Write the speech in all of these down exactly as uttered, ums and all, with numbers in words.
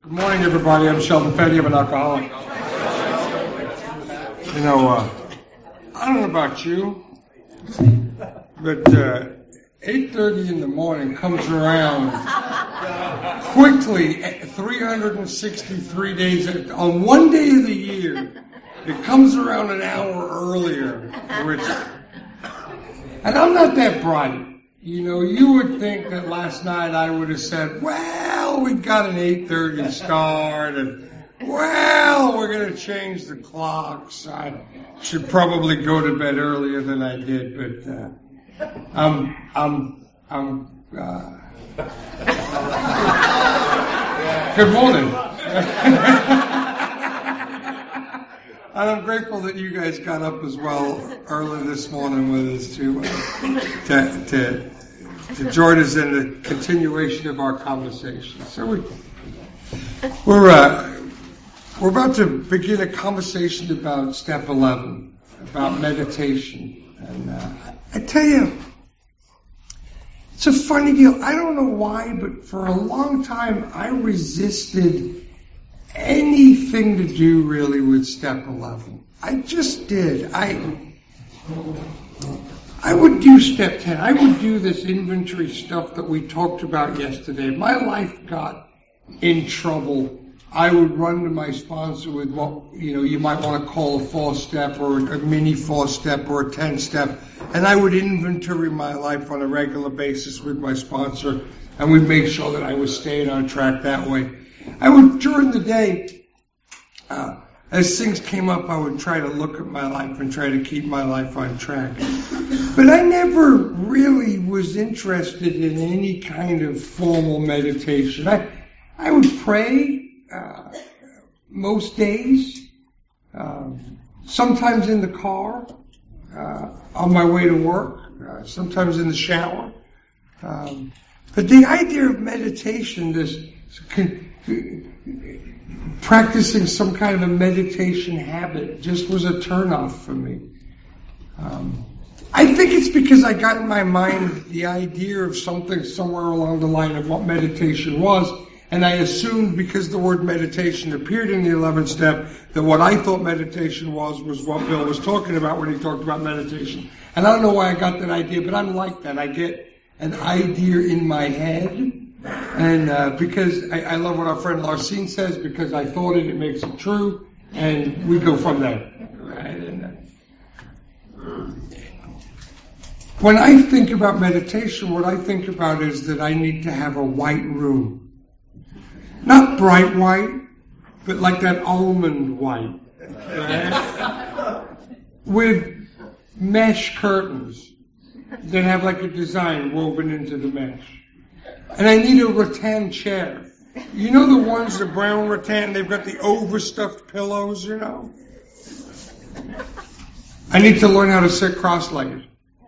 Good morning, everybody. I'm Sheldon Petty. I'm an alcoholic. You know, uh, I don't know about you, but uh, eight thirty in the morning comes around quickly, three hundred sixty-three days, on one day of the year, it comes around an hour earlier, which, and I'm not that bright. You know, you would think that last night I would have said, well, we got an eight thirty start, and, well, we're going to change the clocks. I should probably go to bed earlier than I did, but uh, I'm, I'm, I'm, uh, good morning. And I'm grateful that you guys got up as well early this morning with us to, uh, to, to, to join us in the continuation of our conversation. So we, we're, uh, we're about to begin a conversation about step eleven, about meditation. And uh, I tell you, it's a funny deal. I don't know why, but for a long time I resisted anything to do really with step eleven. I just did. I I would do step ten. I would do this inventory stuff that we talked about yesterday. If my life got in trouble, I would run to my sponsor with what, you know, you might want to call a four step or a mini four step or a ten step, and I would inventory my life on a regular basis with my sponsor, and we'd make sure that I was staying on track that way. I would, during the day, uh, as things came up, I would try to look at my life and try to keep my life on track. But I never really was interested in any kind of formal meditation. I, I would pray uh, most days, um, sometimes in the car, uh, on my way to work, uh, sometimes in the shower. Um, but the idea of meditation, this practicing some kind of a meditation habit, just was a turnoff for me. Um, I think it's because I got in my mind the idea of something somewhere along the line of what meditation was, and I assumed because the word meditation appeared in the eleventh step that what I thought meditation was was what Bill was talking about when he talked about meditation. And I don't know why I got that idea, but I'm like that. I get an idea in my head, and uh, because I, I love what our friend Larcine says, because I thought it, it makes it true, and we go from there. Right? And, uh, when I think about meditation, what I think about is that I need to have a white room. Not bright white, but like that almond white. Right? With mesh curtains that have like a design woven into the mesh. And I need a rattan chair. You know the ones, the brown rattan, they've got the overstuffed pillows, you know? I need to learn how to sit cross-legged.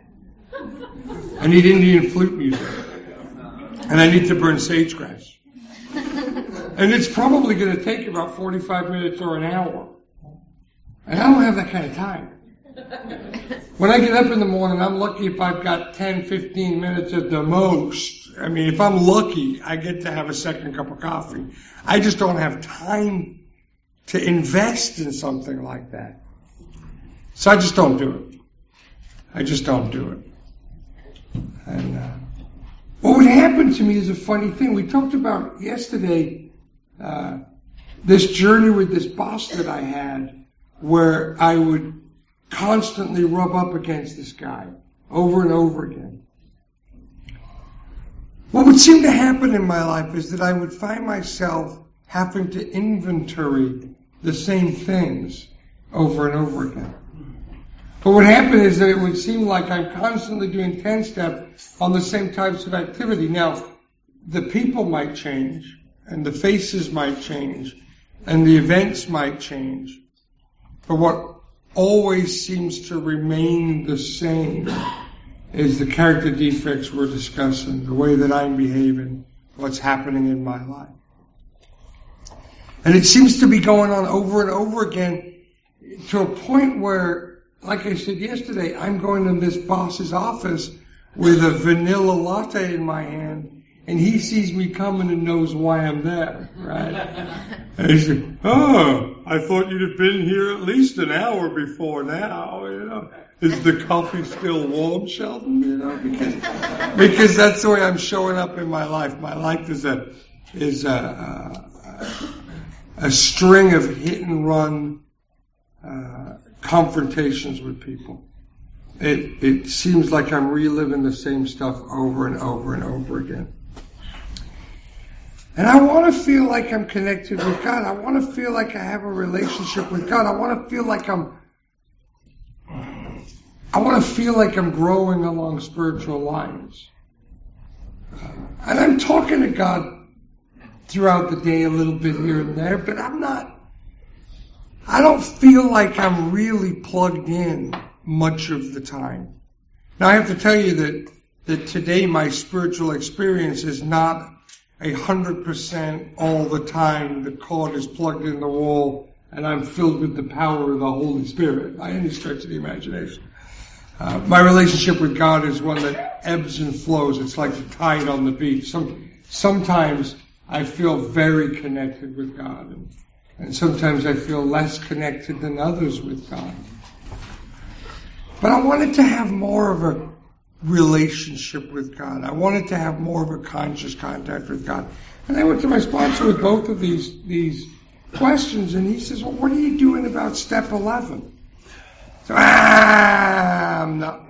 I need Indian flute music. And I need to burn sagegrass. And it's probably going to take about forty-five minutes or an hour. And I don't have that kind of time. When I get up in the morning, I'm lucky if I've got ten, fifteen minutes at the most. I mean, if I'm lucky, I get to have a second cup of coffee. I just don't have time to invest in something like that. So I just don't do it. I just don't do it. And uh, what would happen to me is a funny thing. We talked about yesterday uh, this journey with this boss that I had, where I would constantly rub up against this guy over and over again. What would seem to happen in my life is that I would find myself having to inventory the same things over and over again. But what happened is that it would seem like I'm constantly doing ten-step on the same types of activity. Now, the people might change, and the faces might change, and the events might change. But what always seems to remain the same is the character defects we're discussing, the way that I'm behaving, what's happening in my life. And it seems to be going on over and over again to a point where, like I said yesterday, I'm going to this boss's office with a vanilla latte in my hand, and he sees me coming and knows why I'm there, right? And he said, oh, I thought you'd have been here at least an hour before now, you know. Is the coffee still warm, Sheldon? You know, because, because that's the way I'm showing up in my life. My life is a, is a, a, a string of hit and run, uh, confrontations with people. It, it seems like I'm reliving the same stuff over and over and over again. And I want to feel like I'm connected with God. I want to feel like I have a relationship with God. I want to feel like I'm, I want to feel like I'm growing along spiritual lines. Uh, and I'm talking to God throughout the day a little bit here and there, but I'm not, I don't feel like I'm really plugged in much of the time. Now I have to tell you that, that today my spiritual experience is not a hundred percent all the time. The cord is plugged in the wall and I'm filled with the power of the Holy Spirit by any stretch of the imagination. Uh, my relationship with God is one that ebbs and flows. It's like the tide on the beach. Some, sometimes I feel very connected with God, and, and sometimes I feel less connected than others with God. But I wanted to have more of a relationship with God. I wanted to have more of a conscious contact with God. And I went to my sponsor with both of these, these questions, and he says, well, what are you doing about step eleven? So, ah, I'm not,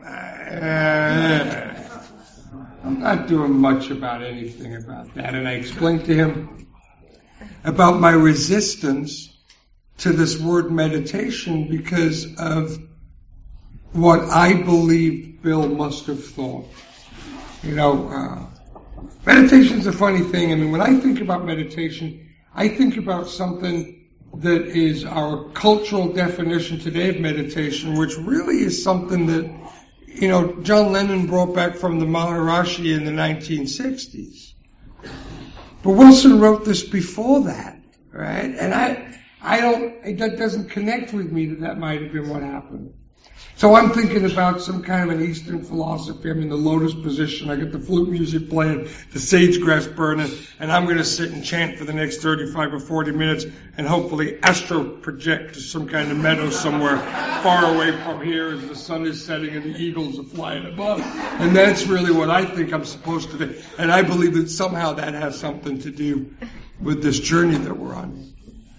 uh, I'm not doing much about anything about that. And I explained to him about my resistance to this word meditation because of what I believe Bill must have thought. You know, uh, meditation's a funny thing. I mean, when I think about meditation, I think about something that is our cultural definition today of meditation, which really is something that, you know, John Lennon brought back from the Maharishi in the nineteen sixties. But Wilson wrote this before that, right? And I, I don't, that doesn't connect with me that that might have been what happened. So I'm thinking about some kind of an Eastern philosophy. I'm in the lotus position. I got the flute music playing, the sage grass burning, and I'm going to sit and chant for the next thirty-five or forty minutes and hopefully astro project to some kind of meadow somewhere far away from here as the sun is setting and the eagles are flying above. And that's really what I think I'm supposed to do. And I believe that somehow that has something to do with this journey that we're on.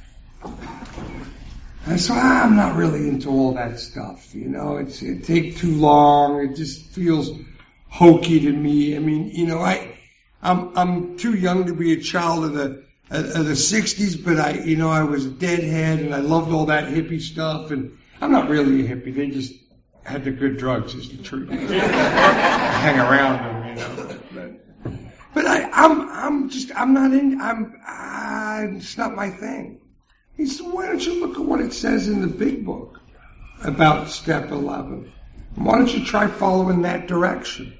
And so I'm not really into all that stuff, you know, it's, it takes too long, it just feels hokey to me. I mean, you know, I, I'm, I'm too young to be a child of the, of the sixties, but I, you know, I was a deadhead and I loved all that hippie stuff, and I'm not really a hippie, they just had the good drugs, is the truth. Hang around them, you know. But, but I, I'm, I'm just, I'm not in, I'm, uh, it's not my thing. He said, why don't you look at what it says in the big book about step eleven? Why don't you try following that direction?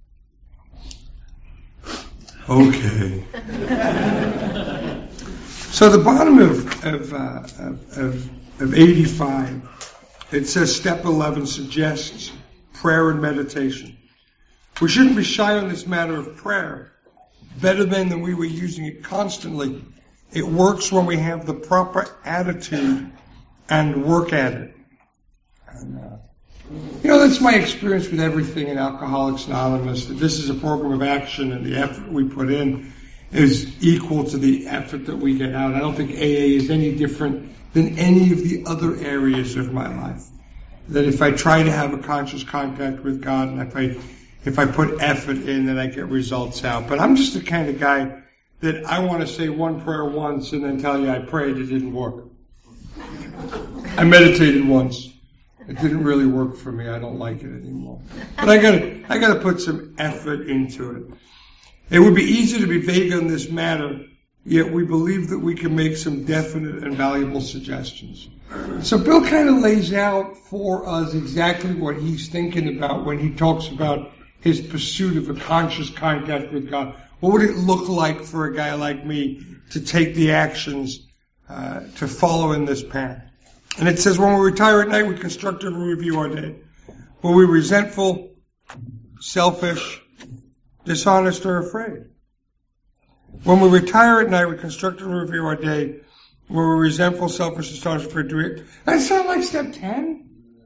Okay. So the bottom of of, uh, of, of, of eighty-five, it says step eleven suggests prayer and meditation. We shouldn't be shy on this matter of prayer. Better than than we were using it constantly. It works when we have the proper attitude and work at it. And, uh, you know, that's my experience with everything in Alcoholics Anonymous. That this is a program of action, and the effort we put in is equal to the effort that we get out. I don't think A A is any different than any of the other areas of my life. That if I try to have a conscious contact with God, and if I if I put effort in, then I get results out. But I'm just the kind of guy that I want to say one prayer once and then tell you I prayed, it didn't work. I meditated once. It didn't really work for me. I don't like it anymore. But I gotta, I gotta put some effort into it. It would be easy to be vague on this matter, yet we believe that we can make some definite and valuable suggestions. So Bill kind of lays out for us exactly what he's thinking about when he talks about his pursuit of a conscious contact with God. What would it look like for a guy like me to take the actions uh, to follow in this path? And it says, when we retire at night, we constructively review our day. Were we resentful, selfish, dishonest, or afraid? When we retire at night, we constructively review our day. When we're resentful, selfish, astonished, for do it. That sound like step ten?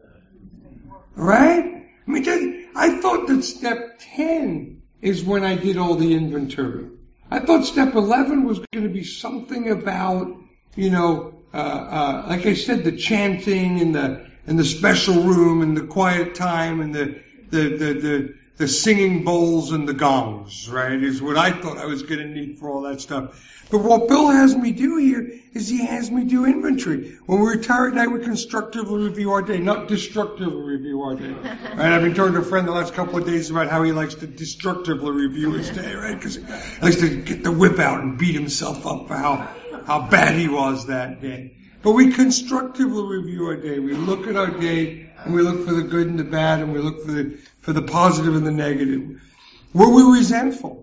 Right? I mean, that, I thought that step ten is when I did all the inventory. I thought step eleven was going to be something about, you know, uh, uh, like I said, the chanting and the, and the special room and the quiet time and the, the, the, the, the singing bowls and the gongs, right, is what I thought I was going to need for all that stuff. But what Bill has me do here is he has me do inventory. When we retire at night, we constructively review our day, not destructively review our day. Right? I've been talking to a friend the last couple of days about how he likes to destructively review his day, right? Because he likes to get the whip out and beat himself up for how, how bad he was that day. But we constructively review our day. We look at our day and we look for the good and the bad and we look for the, for the positive and the negative. Were we resentful?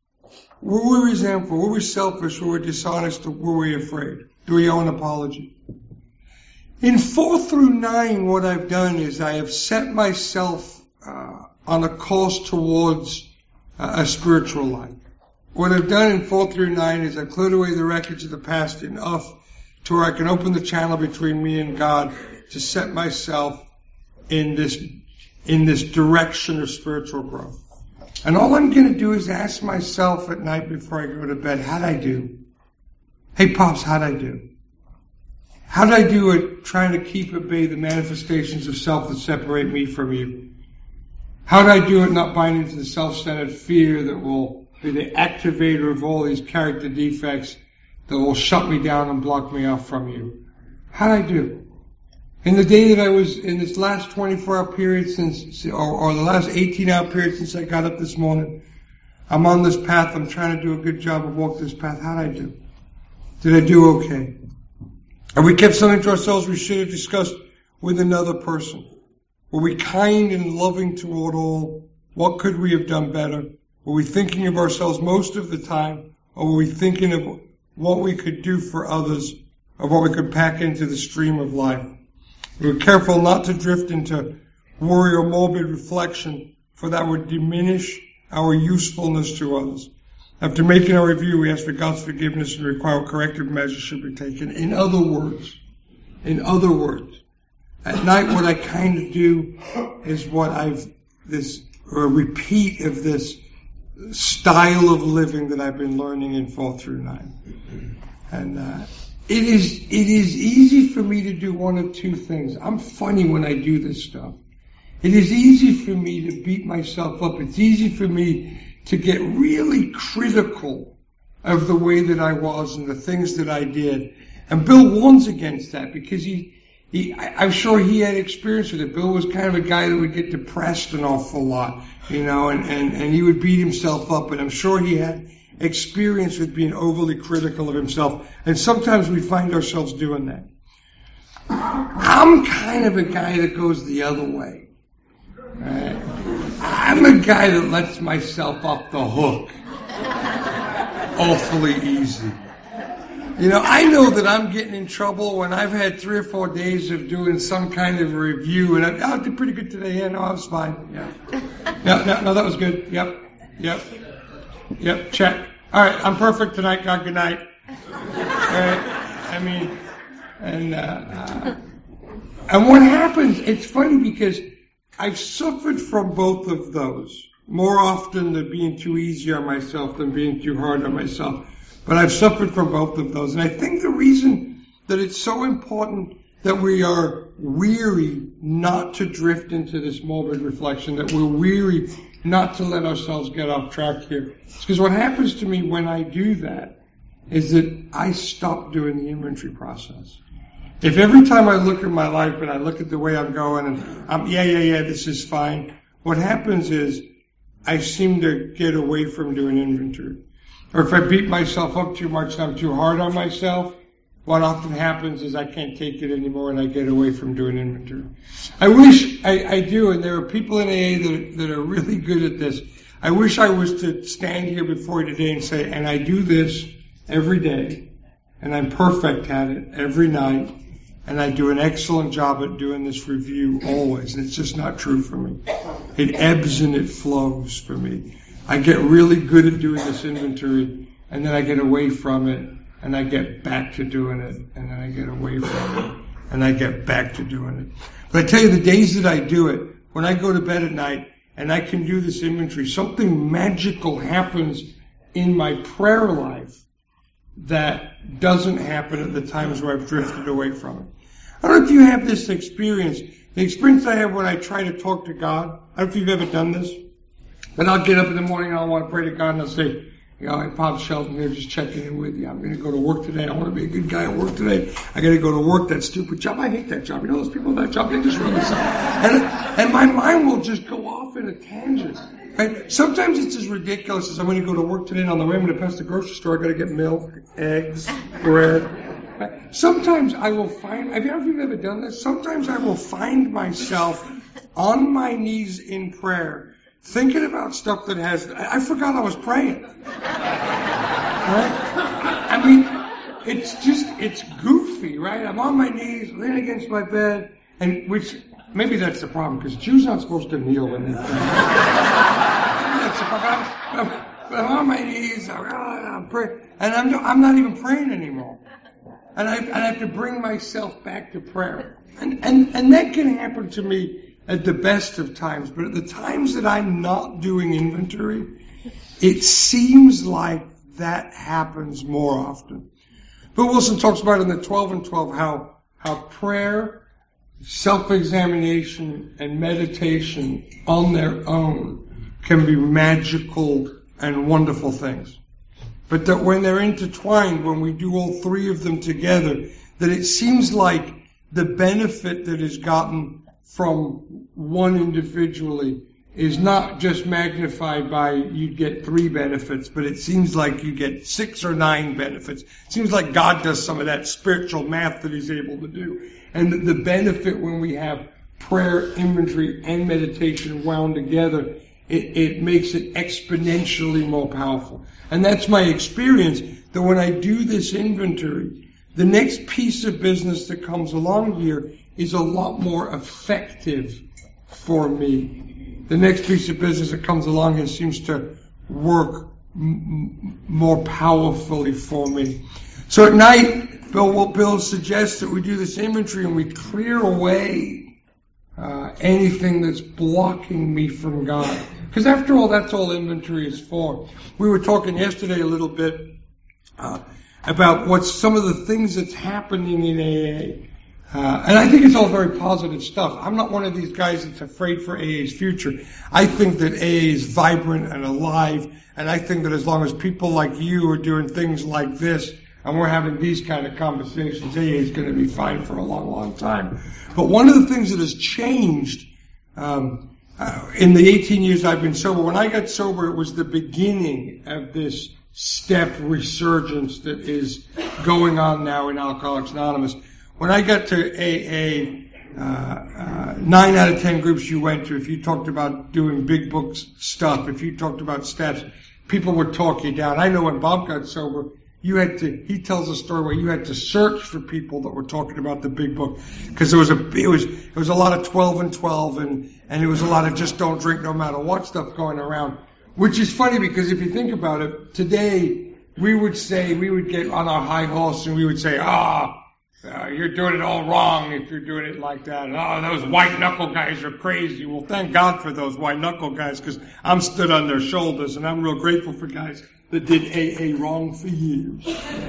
Were we resentful? Were we selfish? Were we dishonest? Or were we afraid? Do we owe an apology? In four through nine, what I've done is I have set myself uh, on a course towards uh, a spiritual life. What I've done in four through nine is I've cleared away the wreckage of the past enough to where I can open the channel between me and God to set myself in this in this direction of spiritual growth. And all I'm going to do is ask myself at night before I go to bed, how'd I do? Hey, Pops, how'd I do? How'd I do at trying to keep at bay the manifestations of self that separate me from you? How'd I do at not buying into the self-centered fear that will be the activator of all these character defects that will shut me down and block me off from you? How'd I do? In the day that I was, in this last twenty-four hour period since, or, or the last eighteen hour period since I got up this morning, I'm on this path, I'm trying to do a good job of walking this path. How'd I do? Did I do okay? Have we kept something to ourselves we should have discussed with another person? Were we kind and loving toward all? What could we have done better? Were we thinking of ourselves most of the time? Or were we thinking of what we could do for others, or what we could pack into the stream of life? We were careful not to drift into worry or morbid reflection, for that would diminish our usefulness to others. After making our review, we ask for God's forgiveness and require corrective measures should be taken. In other words, in other words, at night what I kind of do is what I've, this, or a repeat of this style of living that I've been learning in four through nine. And, uh, It is, it is easy for me to do one of two things. I'm funny when I do this stuff. It is easy for me to beat myself up. It's easy for me to get really critical of the way that I was and the things that I did. And Bill warns against that because he, he, I'm sure he had experience with it. Bill was kind of a guy that would get depressed an awful lot, you know, and, and, and he would beat himself up. And I'm sure he had experience with being overly critical of himself, and sometimes we find ourselves doing that. I'm kind of a guy that goes the other way. Right? I'm a guy that lets myself off the hook awfully easy. You know, I know that I'm getting in trouble when I've had three or four days of doing some kind of review, and I, I did pretty good today. Yeah, no, I was fine. Yeah, no, no, no, that was good. Yep, yep. Yep, check. All right, I'm perfect tonight. God, good night. All right, I mean, and uh, uh, and what happens? It's funny because I've suffered from both of those more often than being too easy on myself than being too hard on myself. But I've suffered from both of those, and I think the reason that it's so important that we are weary not to drift into this morbid reflection, that we're weary not to let ourselves get off track here. It's because what happens to me when I do that is that I stop doing the inventory process. If every time I look at my life and I look at the way I'm going and I'm, yeah, yeah, yeah, this is fine, what happens is I seem to get away from doing inventory. Or if I beat myself up too much and I'm too hard on myself, what often happens is I can't take it anymore and I get away from doing inventory. I wish I, I do, and there are people in A A that, that are really good at this. I wish I was to stand here before you today and say, and I do this every day, and I'm perfect at it every night, and I do an excellent job at doing this review always, and it's just not true for me. It ebbs and it flows for me. I get really good at doing this inventory, and then I get away from it, and I get back to doing it, and then I get away from it, and I get back to doing it. But I tell you, the days that I do it, when I go to bed at night, and I can do this inventory, something magical happens in my prayer life that doesn't happen at the times where I've drifted away from it. I don't know if you have this experience. The experience I have when I try to talk to God, I don't know if you've ever done this, but I'll get up in the morning and I'll want to pray to God and I'll say, you know, I'm Bob Shelton here, just checking in with you. I'm going to go to work today. I want to be a good guy at work today. I got to go to work, that stupid job. I hate that job. You know those people in that job, they just really suck. And, and my mind will just go off in a tangent. Right? Sometimes it's as ridiculous as I'm going to go to work today and on the way I'm going to pass the grocery store. I got to get milk, eggs, bread. Right? Sometimes I will find, have you ever, ever done this? Sometimes I will find myself on my knees in prayer thinking about stuff that has, I forgot I was praying. Right? I mean, it's just, it's goofy, right? I'm on my knees, leaning against my bed, and which, maybe that's the problem, because Jews aren't supposed to kneel when they pray. That's the problem. I'm, I'm on my knees, I'm, I'm praying, and I'm, I'm not even praying anymore. And I, and I have to bring myself back to prayer. And, and, and that can happen to me at the best of times, but at the times that I'm not doing inventory, it seems like that happens more often. Bill Wilson talks about in the twelve and twelve how, how prayer, self-examination, and meditation on their own can be magical and wonderful things. But that when they're intertwined, when we do all three of them together, that it seems like the benefit that is gotten from one individually is not just magnified by you get three benefits, but it seems like you get six or nine benefits. It seems like God does some of that spiritual math that He's able to do. And the benefit when we have prayer, inventory, and meditation wound together, it, it makes it exponentially more powerful. And that's my experience, that when I do this inventory, the next piece of business that comes along here is a lot more effective for me. The next piece of business that comes along here seems to work m- more powerfully for me. So at night, Bill, what Bill suggests that we do this inventory and we clear away uh, anything that's blocking me from God. Because after all, that's all inventory is for. We were talking yesterday a little bit uh, about what's some of the things that's happening in A A. Uh, and I think it's all very positive stuff. I'm not one of these guys that's afraid for A A's future. I think that A A is vibrant and alive, and I think that as long as people like you are doing things like this, and we're having these kind of conversations, A A is going to be fine for a long, long time. But one of the things that has changed um, uh, in the eighteen years I've been sober, when I got sober, it was the beginning of this step resurgence that is going on now in Alcoholics Anonymous. When I got to A A, uh, uh, nine out of ten groups you went to, if you talked about doing big book stuff, if you talked about steps, people would talk you down. I know when Bob got sober, you had to, he tells a story where you had to search for people that were talking about the big book. Because there was a, it was, it was a lot of twelve and twelve and, and it was a lot of just don't drink no matter what stuff going around. Which is funny because if you think about it, today we would say, we would get on our high horse and we would say, ah, Uh, you're doing it all wrong if you're doing it like that. And, oh, those white knuckle guys are crazy. Well, thank God for those white knuckle guys, because I'm stood on their shoulders, and I'm real grateful for guys that did A A wrong for years.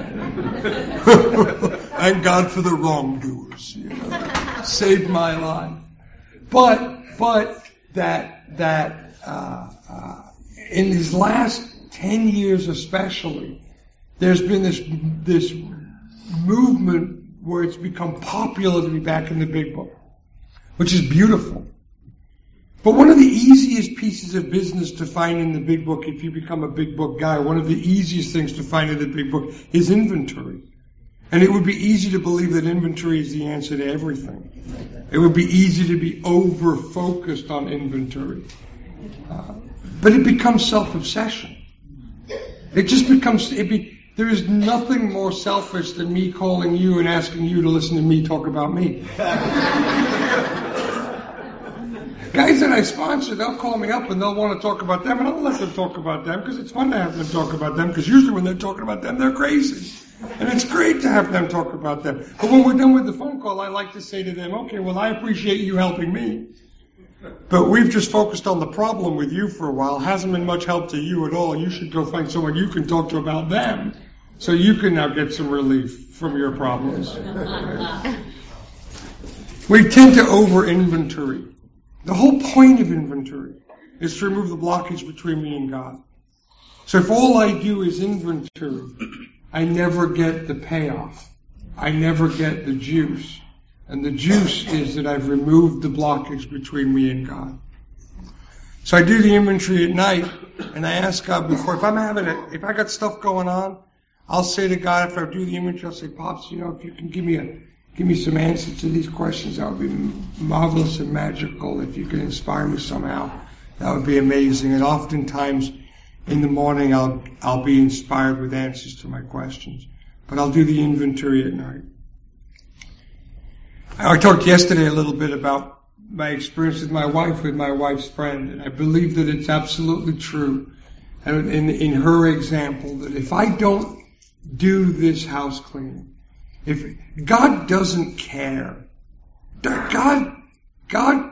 Thank God for the wrongdoers. You know, saved my life. But but that that uh, uh, in these last ten years, especially, there's been this this movement where it's become popular to be back in the big book, which is beautiful. But one of the easiest pieces of business to find in the big book, if you become a big book guy, one of the easiest things to find in the big book is inventory. And it would be easy to believe that inventory is the answer to everything. It would be easy to be over-focused on inventory. Uh, but it becomes self-obsession. It just becomes, it be, there is nothing more selfish than me calling you and asking you to listen to me talk about me. Guys that I sponsor, they'll call me up and they'll want to talk about them, and I'll let them talk about them because it's fun to have them talk about them, because usually when they're talking about them, they're crazy. And it's great to have them talk about them. But when we're done with the phone call, I like to say to them, okay, well, I appreciate you helping me, but we've just focused on the problem with you for a while. Hasn't been much help to you at all. You should go find someone you can talk to about them, so you can now get some relief from your problems. We tend to over-inventory. The whole point of inventory is to remove the blockage between me and God. So if all I do is inventory, I never get the payoff. I never get the juice. And the juice is that I've removed the blockage between me and God. So I do the inventory at night, and I ask God before, if I'm having it, if I got stuff going on, I'll say to God, after I do the inventory, I'll say, Pops, you know, if you can give me a Give me some answers to these questions, that would be marvelous and magical. If you could inspire me somehow, that would be amazing. And oftentimes in the morning I'll I'll be inspired with answers to my questions. But I'll do the inventory at night. I talked yesterday a little bit about my experience with my wife, with my wife's friend, and I believe that it's absolutely true. And in, in her example, that if I don't do this house cleaning, if God doesn't care, God, God,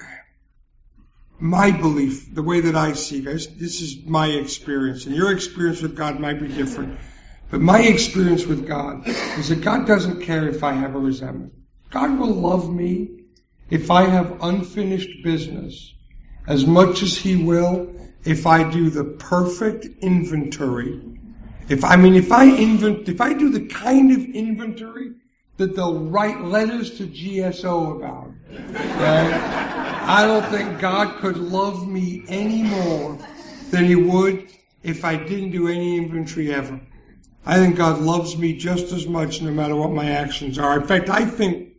my belief, the way that I see guys, this is my experience, and your experience with God might be different, but my experience with God is that God doesn't care if I have a resentment. God will love me if I have unfinished business as much as He will if I do the perfect inventory. If I mean, if I invent, if I do the kind of inventory that they'll write letters to G S O about, right? I don't think God could love me any more than He would if I didn't do any inventory ever. I think God loves me just as much no matter what my actions are. In fact, I think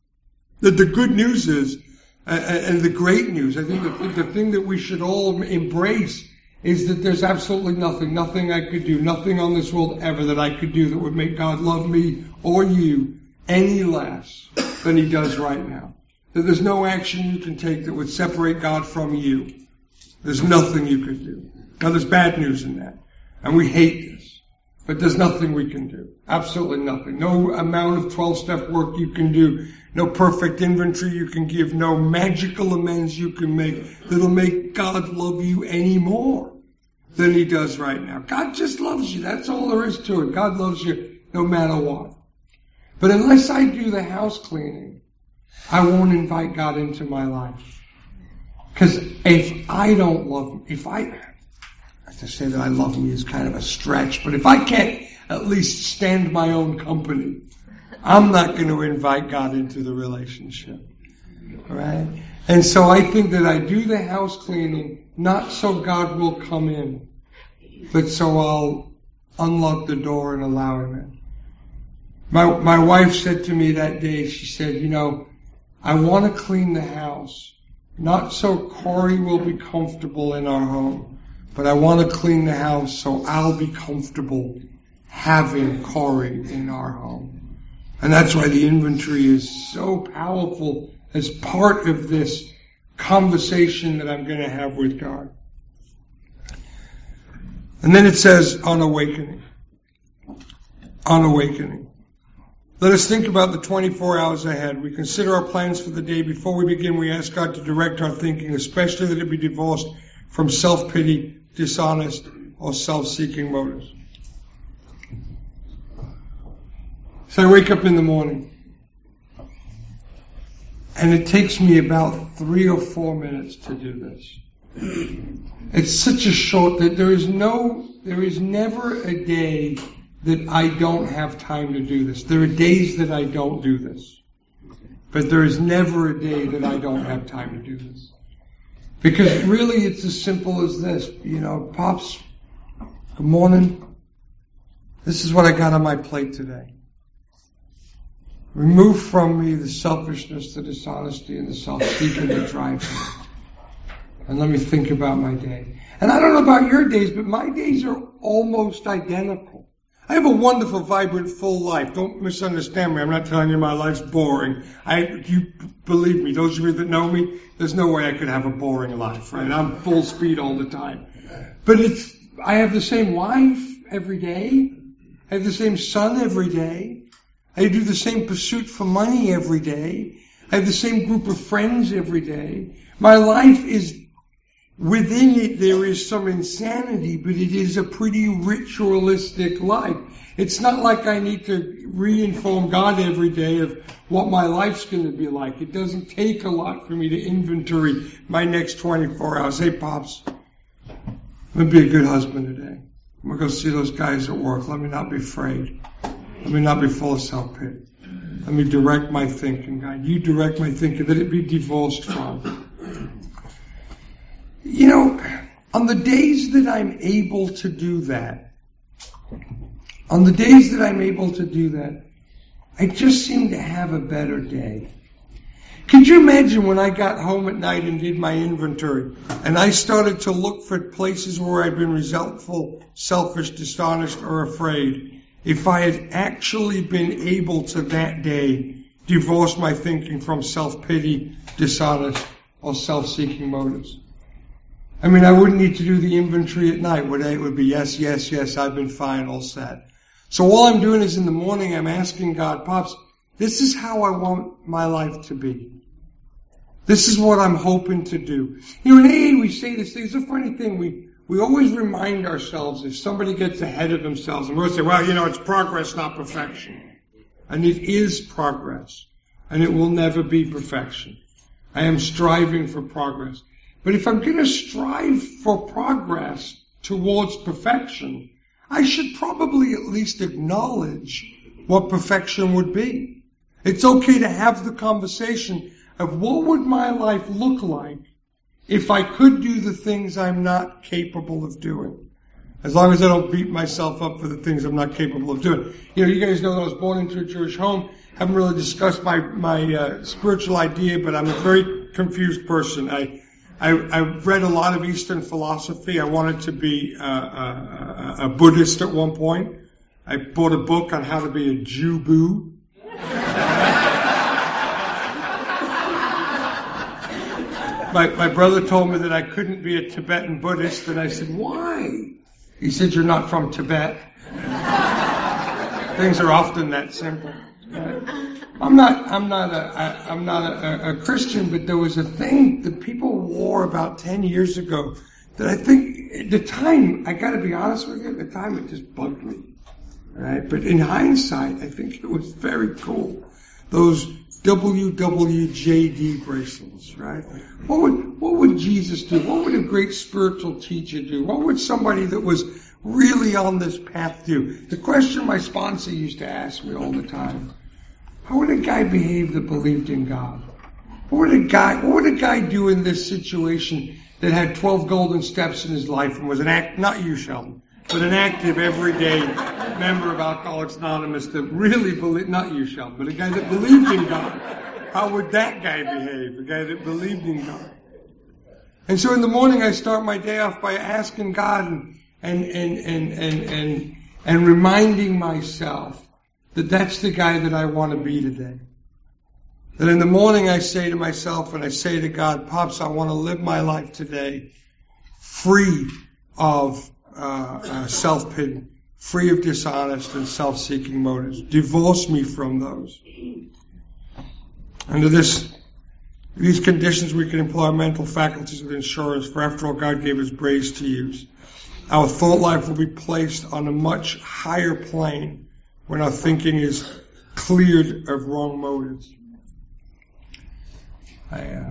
that the good news is, uh, and the great news, I think the, the thing that we should all embrace is that there's absolutely nothing, nothing I could do, nothing on this world ever that I could do that would make God love me or you any less than He does right now. That there's no action you can take that would separate God from you. There's nothing you could do. Now there's bad news in that, and we hate this, but there's nothing we can do. Absolutely nothing. No amount of twelve-step work you can do, no perfect inventory you can give, no magical amends you can make that'll make God love you any more than He does right now. God just loves you. That's all there is to it. God loves you no matter what. But unless I do the house cleaning, I won't invite God into my life. Because if I don't love, if I, to say that I love me is kind of a stretch, but if I can't at least stand my own company, I'm not going to invite God into the relationship. Right? And so I think that I do the house cleaning not so God will come in, but so I'll unlock the door and allow Him in. My, my wife said to me that day, she said, you know, I want to clean the house, not so Corey will be comfortable in our home, but I want to clean the house so I'll be comfortable having Corey in our home. And that's why the inventory is so powerful as part of this conversation that I'm going to have with God. And then it says, on awakening. On awakening. Let us think about the twenty-four hours ahead. We consider our plans for the day. Before we begin, we ask God to direct our thinking, especially that it be divorced from self-pity, dishonest, or self-seeking motives. So I wake up in the morning, and it takes me about three or four minutes to do this. It's such a short, that there is no, there is never a day that I don't have time to do this. There are days that I don't do this. But there is never a day that I don't have time to do this. Because really it's as simple as this. You know, Pops, good morning. This is what I got on my plate today. Remove from me the selfishness, the dishonesty, and the self-seeking that drives me. And let me think about my day. And I don't know about your days, but my days are almost identical. I have a wonderful, vibrant, full life. Don't misunderstand me. I'm not telling you my life's boring. I, you believe me, those of you that know me, there's no way I could have a boring life, right? I'm full speed all the time. But it's, I have the same wife every day. I have the same son every day. I do the same pursuit for money every day. I have the same group of friends every day. My life is, within it there is some insanity, but it is a pretty ritualistic life. It's not like I need to re-inform God every day of what my life's going to be like. It doesn't take a lot for me to inventory my next twenty-four hours. Hey, Pops, I'm going to be a good husband today. I'm going to go see those guys at work. Let me not be afraid. Let me not be full of self-pity. Let me direct my thinking, God. You direct my thinking, that it be divorced from. You know, on the days that I'm able to do that, on the days that I'm able to do that, I just seem to have a better day. Could you imagine when I got home at night and did my inventory, and I started to look for places where I'd been resentful, selfish, dishonest, or afraid, if I had actually been able to that day divorce my thinking from self-pity, dishonest, or self-seeking motives? I mean, I wouldn't need to do the inventory at night, would I? It would be yes, yes, yes, I've been fine, all set. So all I'm doing is in the morning I'm asking God, Pops, this is how I want my life to be. This is what I'm hoping to do. You know, in A A we say this thing, it's a funny thing, we, we always remind ourselves if somebody gets ahead of themselves, and we'll say, well, you know, it's progress, not perfection. And it is progress. And it will never be perfection. I am striving for progress. But if I'm going to strive for progress towards perfection, I should probably at least acknowledge what perfection would be. It's okay to have the conversation of what would my life look like if I could do the things I'm not capable of doing. As long as I don't beat myself up for the things I'm not capable of doing. You know, you guys know that I was born into a Jewish home. Haven't really discussed my, my uh, spiritual idea, but I'm a very confused person. I I, I read a lot of Eastern philosophy. I wanted to be uh, a, a Buddhist at one point. I bought a book on how to be a Jew-boo. my, my brother told me that I couldn't be a Tibetan Buddhist, and I said, why? He said, you're not from Tibet. Things are often that simple. Right? I'm not, I'm not a, I, I'm not a, a Christian, but there was a thing that people wore about ten years ago that I think, at the time, I gotta be honest with you, at the time it just bugged me. Right? But in hindsight, I think it was very cool. Those W W J D bracelets, right? What would, what would Jesus do? What would a great spiritual teacher do? What would somebody that was really on this path do? The question my sponsor used to ask me all the time, how would a guy behave that believed in God? What would a guy, what would a guy do in this situation that had twelve golden steps in his life and was an act, not you, Sheldon, but an active, everyday member of Alcoholics Anonymous that really believed, not you, Sheldon, but a guy that believed in God? How would that guy behave? A guy that believed in God. And so in the morning I start my day off by asking God and, and, and, and, and, and, and reminding myself that that's the guy that I want to be today. That in the morning I say to myself and I say to God, Pops, I want to live my life today free of uh, uh, self-pity, free of dishonest and self-seeking motives. Divorce me from those. Under this, these conditions we can employ our mental faculties with insurance, for after all God gave us brains to use. Our thought life will be placed on a much higher plane when our thinking is cleared of wrong motives. I, uh,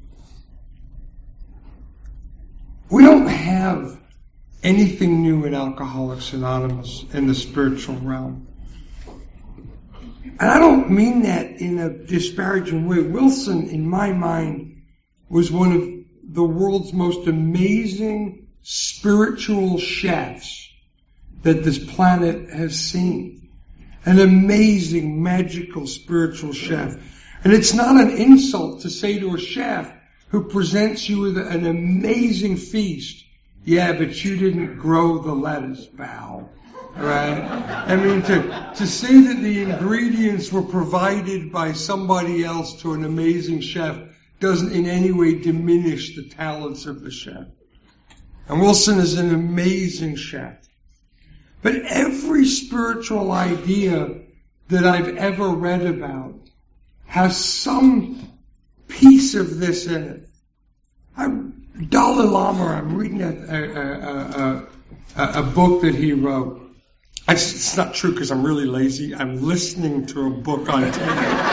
we don't have anything new in Alcoholics Anonymous in the spiritual realm. And I don't mean that in a disparaging way. Wilson, in my mind, was one of the world's most amazing spiritual chefs that this planet has seen. An amazing, magical, spiritual chef. And it's not an insult to say to a chef who presents you with an amazing feast, yeah, but you didn't grow the lettuce, pal. right? I mean, to, to say that the ingredients were provided by somebody else to an amazing chef doesn't in any way diminish the talents of the chef. And Wilson is an amazing chef. But every spiritual idea that I've ever read about has some piece of this in it. I'm, Dalai Lama, I'm reading a, a, a, a, a book that he wrote. It's, it's not true because I'm really lazy. I'm listening to a book on tape.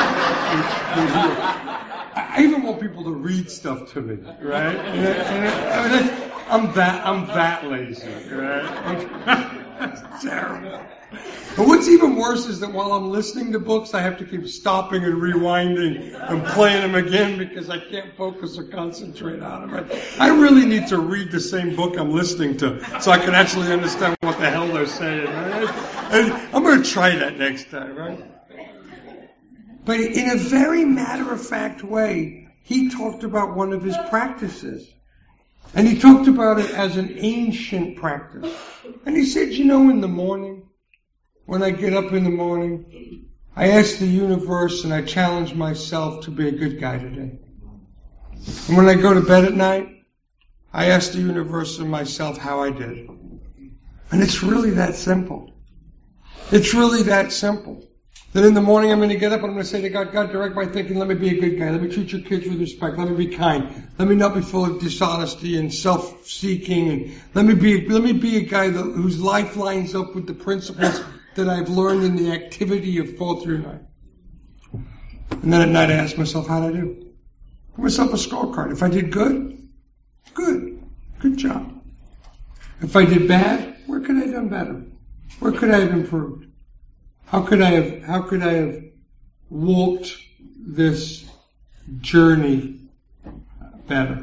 I even want people to read stuff to me, right? And I, and I, I mean, I'm that I'm that lazy, right? That's terrible. But what's even worse is that while I'm listening to books, I have to keep stopping and rewinding and playing them again because I can't focus or concentrate on them. Right? I really need to read the same book I'm listening to so I can actually understand what the hell they're saying. Right? And I'm going to try that next time, right? But in a very matter-of-fact way, he talked about one of his practices. And he talked about it as an ancient practice. And he said, you know, in the morning, when I get up in the morning, I ask the universe and I challenge myself to be a good guy today. And when I go to bed at night, I ask the universe and myself how I did. And it's really that simple. It's really that simple. Then in the morning I'm going to get up and I'm going to say to God, God, direct my thinking, let me be a good guy. Let me treat your kids with respect. Let me be kind. Let me not be full of dishonesty and self-seeking. And let me be, let me be a guy that, whose life lines up with the principles that I've learned in the activity of fall through night. And then at night I ask myself, how did I do? Give myself a scorecard. If I did good, good. Good job. If I did bad, where could I have done better? Where could I have improved? How could I have, how could I have walked this journey better?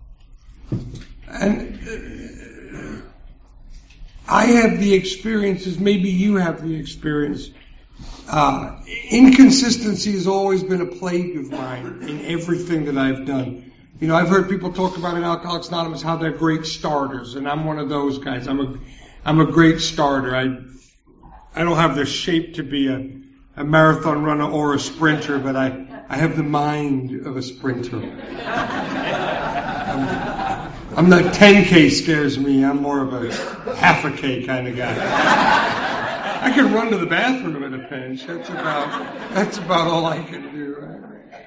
And uh, I have the experiences, maybe you have the experience. Uh, inconsistency has always been a plague of mine in everything that I've done. You know, I've heard people talk about in Alcoholics Anonymous how they're great starters, and I'm one of those guys. I'm a, I'm a great starter. I, I don't have the shape to be a, a marathon runner or a sprinter, but I, I have the mind of a sprinter. I'm, I'm not ten K scares me. I'm more of a half a K kind of guy. I can run to the bathroom in a pinch. That's about that's about all I can do. Right?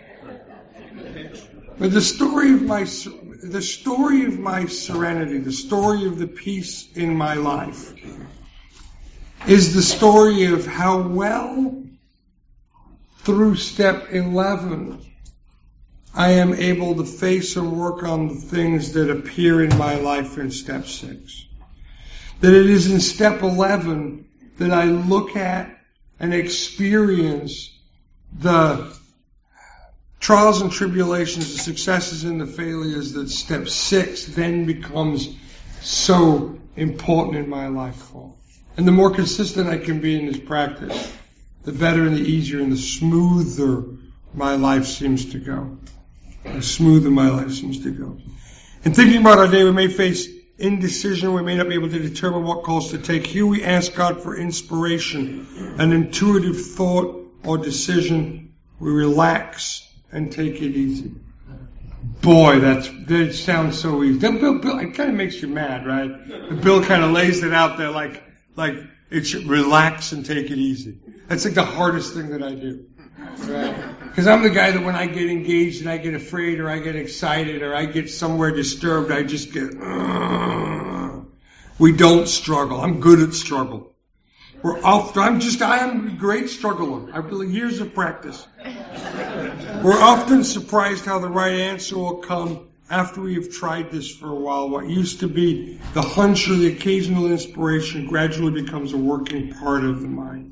But the story of my the story of my serenity, the story of the peace in my life, is the story of how well, through step eleven, I am able to face and work on the things that appear in my life in step six. That it is in step eleven that I look at and experience the trials and tribulations, the successes and the failures that step six then becomes so important in my life for. And the more consistent I can be in this practice, the better and the easier and the smoother my life seems to go. The smoother my life seems to go. In thinking about our day, we may face indecision. We may not be able to determine what calls to take. Here we ask God for inspiration, an intuitive thought or decision. We relax and take it easy. Boy, that's, that sounds so easy. That Bill, Bill, it kind of makes you mad, right? Bill kind of lays it out there like, like it should relax and take it easy. That's like the hardest thing that I do. Right? Because I'm the guy that when I get engaged and I get afraid or I get excited or I get somewhere disturbed, I just get, uh, we don't struggle. I'm good at struggle. We're off, I'm just, I am a great struggler. I've really years of practice. We're often surprised how the right answer will come after we have tried this for a while. What used to be the hunch or the occasional inspiration gradually becomes a working part of the mind.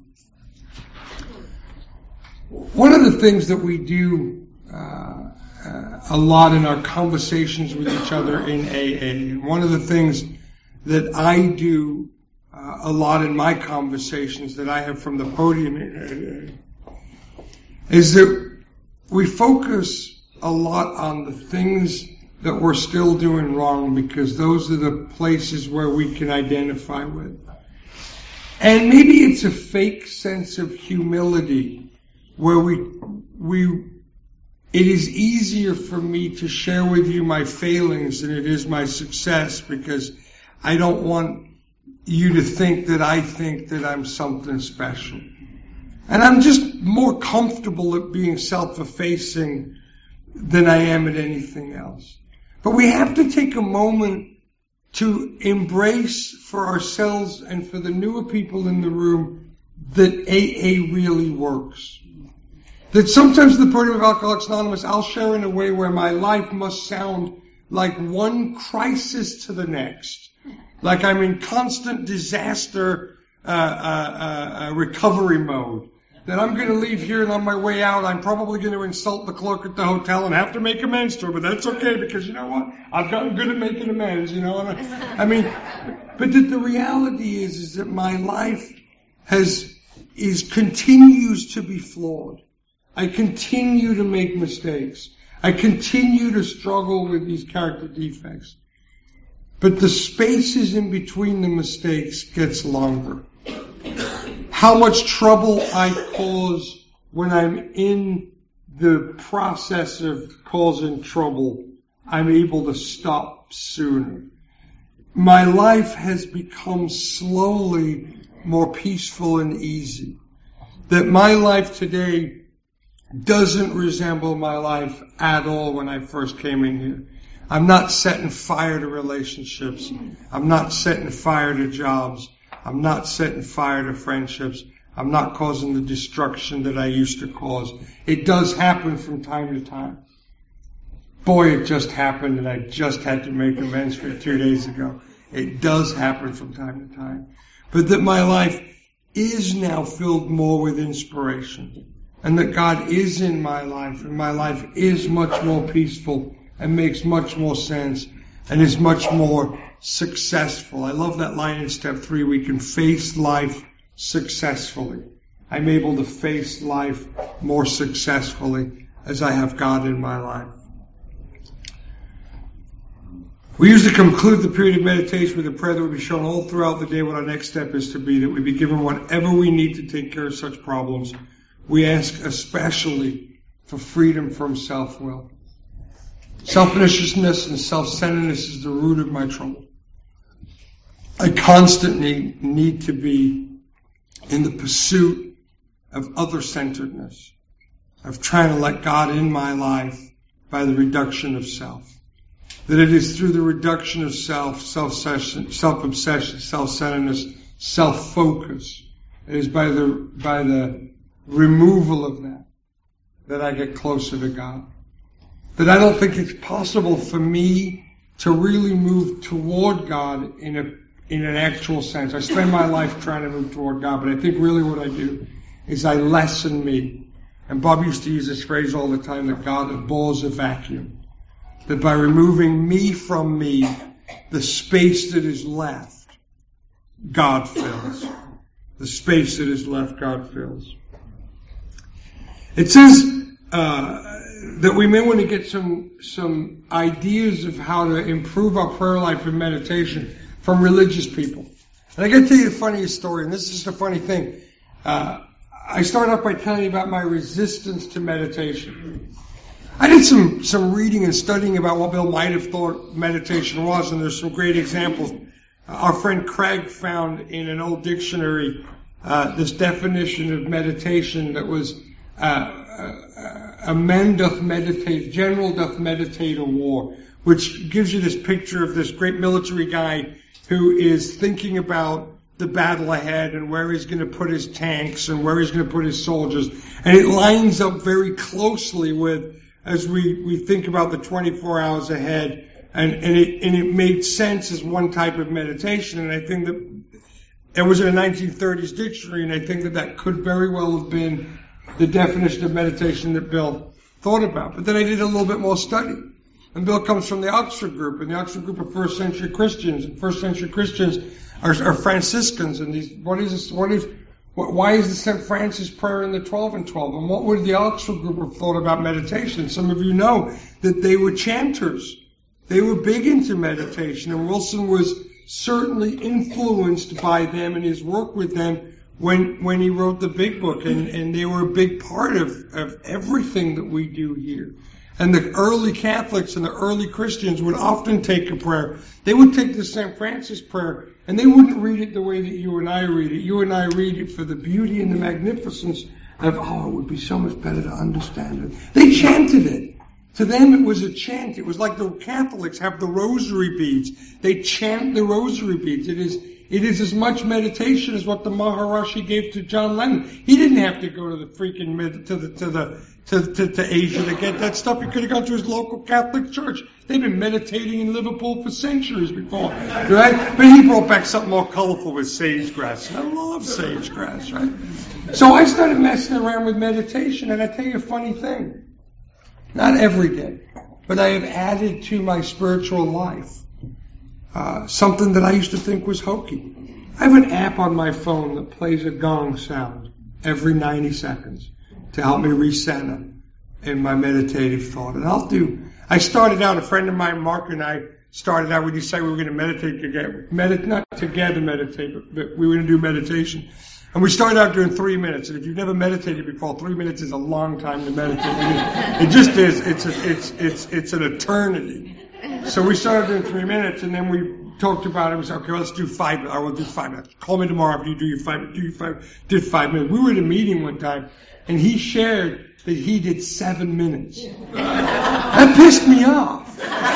One of the things that we do uh, uh, a lot in our conversations with each other in A A, and one of the things that I do uh, a lot in my conversations that I have from the podium in A A, is that we focus a lot on the things that we're still doing wrong because those are the places where we can identify with. And maybe it's a fake sense of humility where we, we, it is easier for me to share with you my failings than it is my success, because I don't want you to think that I think that I'm something special. And I'm just more comfortable at being self-effacing than I am at anything else. But we have to take a moment to embrace for ourselves and for the newer people in the room that A A really works. That sometimes the program of Alcoholics Anonymous, I'll share in a way where my life must sound like one crisis to the next. Like I'm in constant disaster uh, uh, uh, recovery mode. That I'm going to leave here and on my way out, I'm probably going to insult the clerk at the hotel and have to make amends to her, but that's okay because you know what? I've gotten good at making amends, you know. And I, I mean, but that the reality is, is that my life has, is, continues to be flawed. I continue to make mistakes. I continue to struggle with these character defects. But the spaces in between the mistakes gets longer. How much trouble I cause when I'm in the process of causing trouble, I'm able to stop sooner. My life has become slowly more peaceful and easy. That my life today doesn't resemble my life at all when I first came in here. I'm not setting fire to relationships. I'm not setting fire to jobs. I'm not setting fire to friendships. I'm not causing the destruction that I used to cause. It does happen from time to time. Boy, it just happened and I just had to make amends for it two days ago. It does happen from time to time. But that my life is now filled more with inspiration. And that God is in my life and my life is much more peaceful and makes much more sense and is much more successful. I love that line in step three. We can face life successfully. I'm able to face life more successfully as I have God in my life. We usually conclude the period of meditation with a prayer that will be shown all throughout the day what our next step is to be, that we be given whatever we need to take care of such problems. We ask especially for freedom from self-will. Selfishness and self-centeredness is the root of my trouble. I constantly need to be in the pursuit of other-centeredness, of trying to let God in my life by the reduction of self. That it is through the reduction of self, self-obsession, self-obsession, self-centeredness, self-focus. It is by the, by the removal of that that I get closer to God. That I don't think it's possible for me to really move toward God in a in an actual sense. I spend my life trying to move toward God, but I think really what I do is I lessen me. And Bob used to use this phrase all the time, that God abhors a vacuum. That by removing me from me, the space that is left, God fills. The space that is left, God fills. It says uh, that we may want to get some some ideas of how to improve our prayer life and meditation from religious people. And I got to tell you the funniest story, and this is just a funny thing. Uh, I start off by telling you about my resistance to meditation. I did some, some reading and studying about what Bill might have thought meditation was, and there's some great examples. Uh, our friend Craig found in an old dictionary uh, this definition of meditation that was uh, uh, a man doth meditate, general doth meditate a war, which gives you this picture of this great military guy who is thinking about the battle ahead and where he's going to put his tanks and where he's going to put his soldiers. And it lines up very closely with, as we, we think about the twenty-four hours ahead. And, and it, and it made sense as one type of meditation. And I think that it was in a nineteen thirties dictionary, and I think that that could very well have been the definition of meditation that Bill thought about. But then I did a little bit more study. And Bill comes from the Oxford group, and the Oxford group are first century Christians, and first century Christians are, are Franciscans, and these, what is this, what is, what, why is the Saint Francis prayer in the twelve and twelve? And what would the Oxford group have thought about meditation? Some of you know that they were chanters. They were big into meditation, and Wilson was certainly influenced by them and his work with them when when he wrote the Big Book, and, and they were a big part of, of everything that we do here. And the early Catholics and the early Christians would often take a prayer. They would take the Saint Francis prayer, and they wouldn't read it the way that you and I read it. You and I read it for the beauty and the magnificence of, oh, it would be so much better to understand it. They chanted it. To them it was a chant. It was like the Catholics have the rosary beads. They chant the rosary beads. It is It is as much meditation as what the Maharishi gave to John Lennon. He didn't have to go to the freaking mid, to the to the to, to to Asia to get that stuff. He could have gone to his local Catholic church. They've been meditating in Liverpool for centuries before, right? But he brought back something more colorful with sagegrass. I love sagegrass, right? So I started messing around with meditation, and I tell you a funny thing. Not every day, but I have added to my spiritual life Uh, something that I used to think was hokey. I have an app on my phone that plays a gong sound every ninety seconds to help me recenter in my meditative thought. And I'll do, I started out, a friend of mine, Mark, and I started out, we decided we were going to meditate together. Medit- not together meditate, but, but we were going to do meditation. And we started out doing three minutes. And if you've never meditated before, three minutes is a long time to meditate. It just is. It's a, it's it's it's an eternity. So we started doing three minutes, and then we talked about it. We said, okay, well, let's do five minutes. I will do five minutes. Call me tomorrow after you do your five minutes. Do your five minutes. Did five minutes. We were at a meeting one time, and he shared that he did seven minutes. That pissed me off.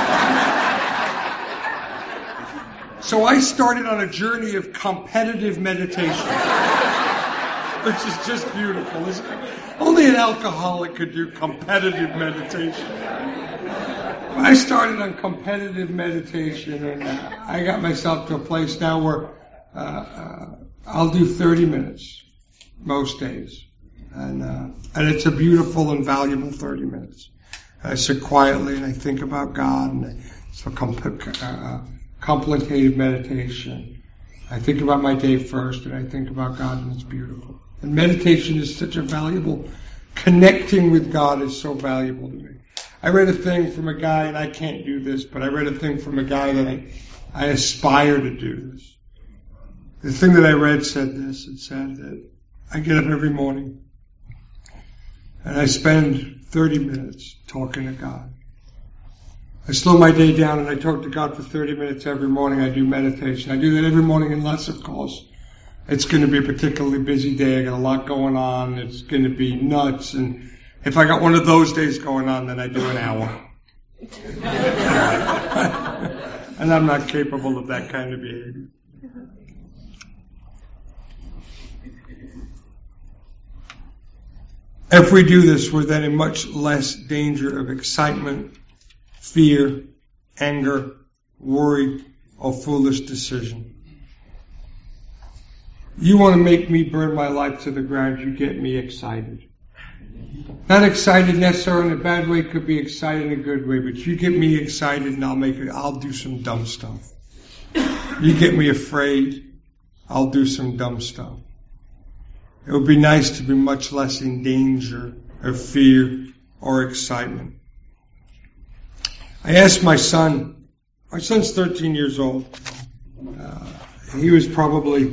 So I started on a journey of competitive meditation, which is just beautiful, isn't it? Only an alcoholic could do competitive meditation. I started on competitive meditation, and uh, I got myself to a place now where uh, uh, I'll do thirty minutes most days, and uh, and it's a beautiful and valuable thirty minutes. I sit quietly and I think about God, and it's a compl- uh, complicated meditation. I think about my day first, and I think about God, and it's beautiful. And meditation is such a valuable. Connecting with God is so valuable to me. I read a thing from a guy, and I can't do this, but I read a thing from a guy that I, I aspire to do this. The thing that I read said this. It said that I get up every morning, and I spend thirty minutes talking to God. I slow my day down, and I talk to God for thirty minutes every morning. I do meditation. I do that every morning, unless, of course, it's going to be a particularly busy day. I got a lot going on. It's going to be nuts, and if I got one of those days going on, then I do an hour. And I'm not capable of that kind of behavior. If we do this, we're then in much less danger of excitement, fear, anger, worry, or foolish decision. You want to make me burn my life to the ground, you get me excited. Not excited necessarily in a bad way, it could be excited in a good way, but you get me excited and I'll make it, I'll do some dumb stuff. You get me afraid, I'll do some dumb stuff. It would be nice to be much less in danger of fear or excitement. I asked my son, my son's thirteen years old. Uh, he was probably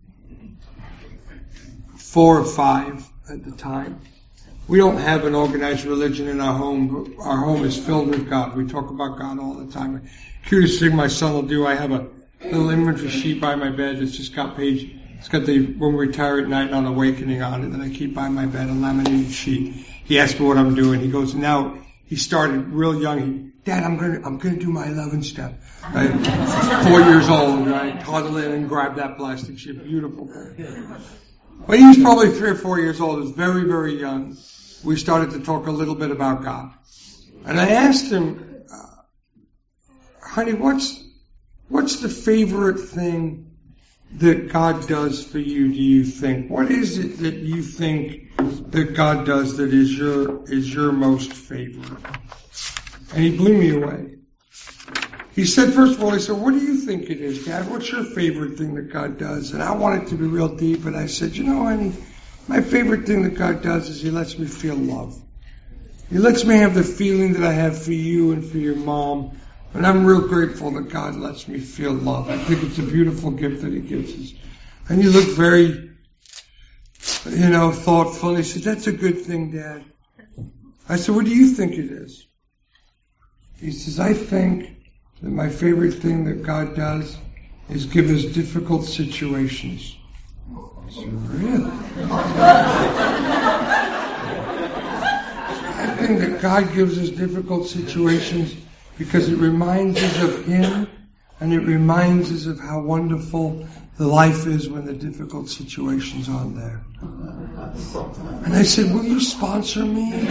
four or five at the time. We don't have an organized religion in our home, but our home is filled with God. We talk about God all the time. Cutest thing my son will do, I have a little inventory sheet by my bed. It's just got page, it's got the When We Retire at Night on Awakening on it that I keep by my bed, a laminated sheet. He asked me what I'm doing. He goes, now, he started real young. He, Dad, I'm gonna, I'm gonna do my eleven step. Right? Four years old, right? Toddle in and grab that plastic sheet. Beautiful thing. When he was probably three or four years old, he was very, very young, we started to talk a little bit about God. And I asked him, uh, honey, what's, what's the favorite thing that God does for you, do you think? What is it that you think that God does that is your, is your most favorite? And he blew me away. He said, first of all, he said, what do you think it is, Dad? What's your favorite thing that God does? And I wanted to be real deep, and I said, you know, honey, my favorite thing that God does is he lets me feel love. He lets me have the feeling that I have for you and for your mom And I'm real grateful that God lets me feel love. I think it's a beautiful gift that He gives us. And you look very, you know, thoughtful. He said, that's a good thing, Dad. I said, what do you think it is? He says, I think that my favorite thing that God does is give us difficult situations. I said, really? I think that God gives us difficult situations because it reminds us of Him, and it reminds us of how wonderful the life is when the difficult situations aren't there. And I said, will you sponsor me?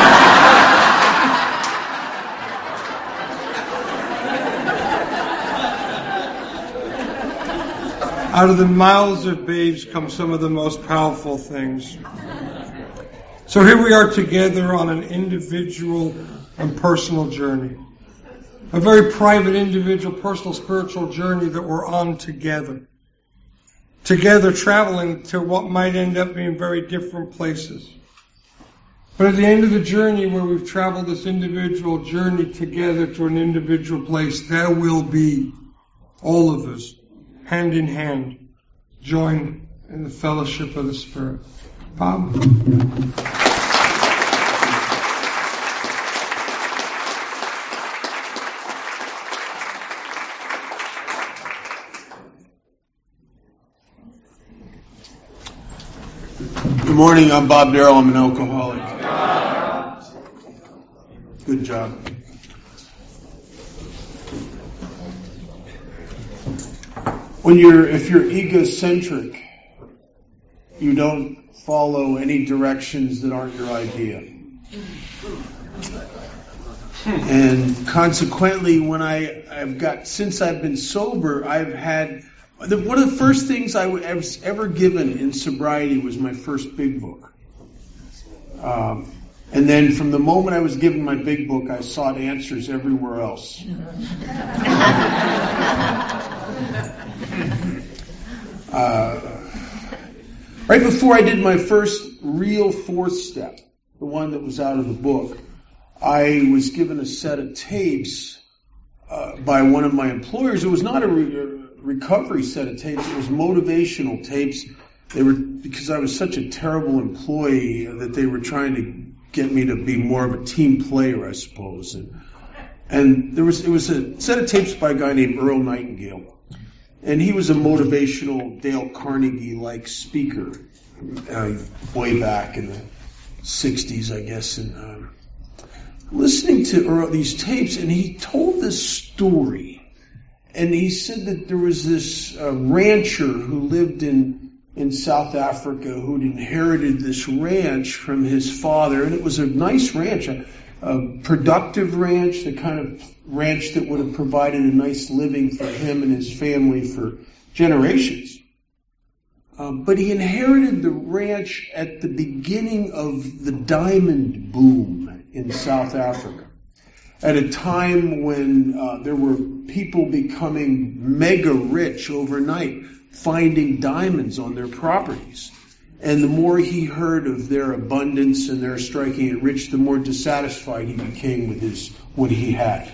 Out of the mouths of babes come some of the most powerful things. So here we are together on an individual and personal journey. A very private, individual, personal, spiritual journey that we're on together. Together traveling to what might end up being very different places. But at the end of the journey where we've traveled this individual journey together to an individual place, there will be all of us, hand in hand, joined in the fellowship of the Spirit. Bob? Good morning, I'm Bob Darrell, I'm an alcoholic. Good job. When you're, if you're egocentric, you don't follow any directions that aren't your idea. And consequently, when I, I've got, since I've been sober, I've had, the, one of the first things I was ever given in sobriety was my first big book. Um, and then from the moment I was given my big book, I sought answers everywhere else. Uh, right before I did my first real fourth step, the one that was out of the book, I was given a set of tapes uh, by one of my employers. It was not a re- recovery set of tapes, it was motivational tapes. They were, because I was such a terrible employee that they were trying to get me to be more of a team player, I suppose. And, and there was, it was a set of tapes by a guy named Earl Nightingale. And he was a motivational Dale Carnegie-like speaker uh, way back in the sixties, I guess. And um, listening to Earl, these tapes, and he told this story. And he said that there was this uh, rancher who lived in in South Africa who'd inherited this ranch from his father. And it was a nice ranch, a, a productive ranch, the kind of ranch that would have provided a nice living for him and his family for generations. Um, but he inherited the ranch at the beginning of the diamond boom in South Africa, at a time when uh, there were people becoming mega rich overnight, finding diamonds on their properties. And the more he heard of their abundance and their striking it rich, the more dissatisfied he became with his what he had.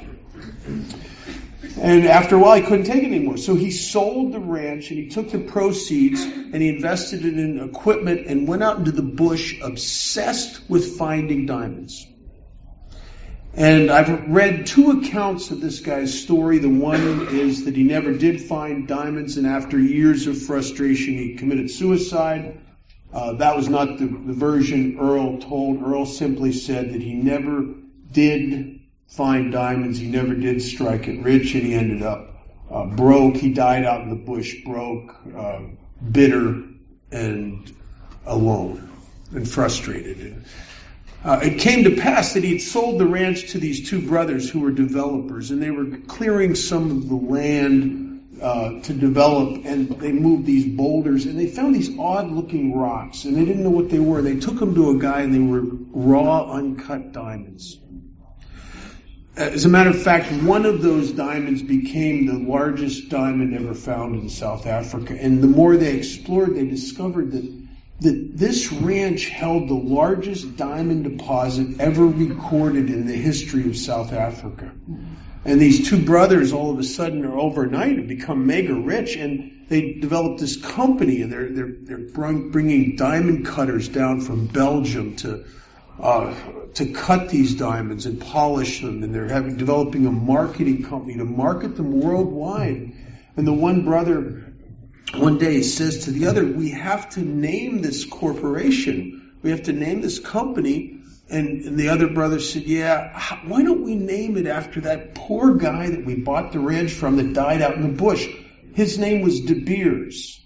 And after a while, he couldn't take it anymore. So he sold the ranch and he took the proceeds and he invested it in equipment and went out into the bush obsessed with finding diamonds. And I've read two accounts of this guy's story. The one is that he never did find diamonds, and after years of frustration, he committed suicide. Uh, that was not the, the version Earl told. Earl simply said that he never did find diamonds, he never did strike it rich, and he ended up uh, broke. He died out in the bush, broke, uh, bitter, and alone, and frustrated. Uh, it came to pass that he had sold the ranch to these two brothers who were developers, and they were clearing some of the land uh, to develop, and they moved these boulders, and they found these odd-looking rocks, and they didn't know what they were. They took them to a guy, and they were raw, uncut diamonds. As a matter of fact, one of those diamonds became the largest diamond ever found in South Africa, and the more they explored, they discovered that that this ranch held the largest diamond deposit ever recorded in the history of South Africa. And these two brothers all of a sudden are overnight have become mega rich, and they developed this company, and they're they're they're bringing diamond cutters down from Belgium to uh, to cut these diamonds and polish them, and they're having developing a marketing company to market them worldwide. And the one brother one day says to the other, "We have to name this corporation. We have to name this company." And, and the other brother said, yeah, how, why don't we name it after that poor guy that we bought the ranch from that died out in the bush? His name was De Beers.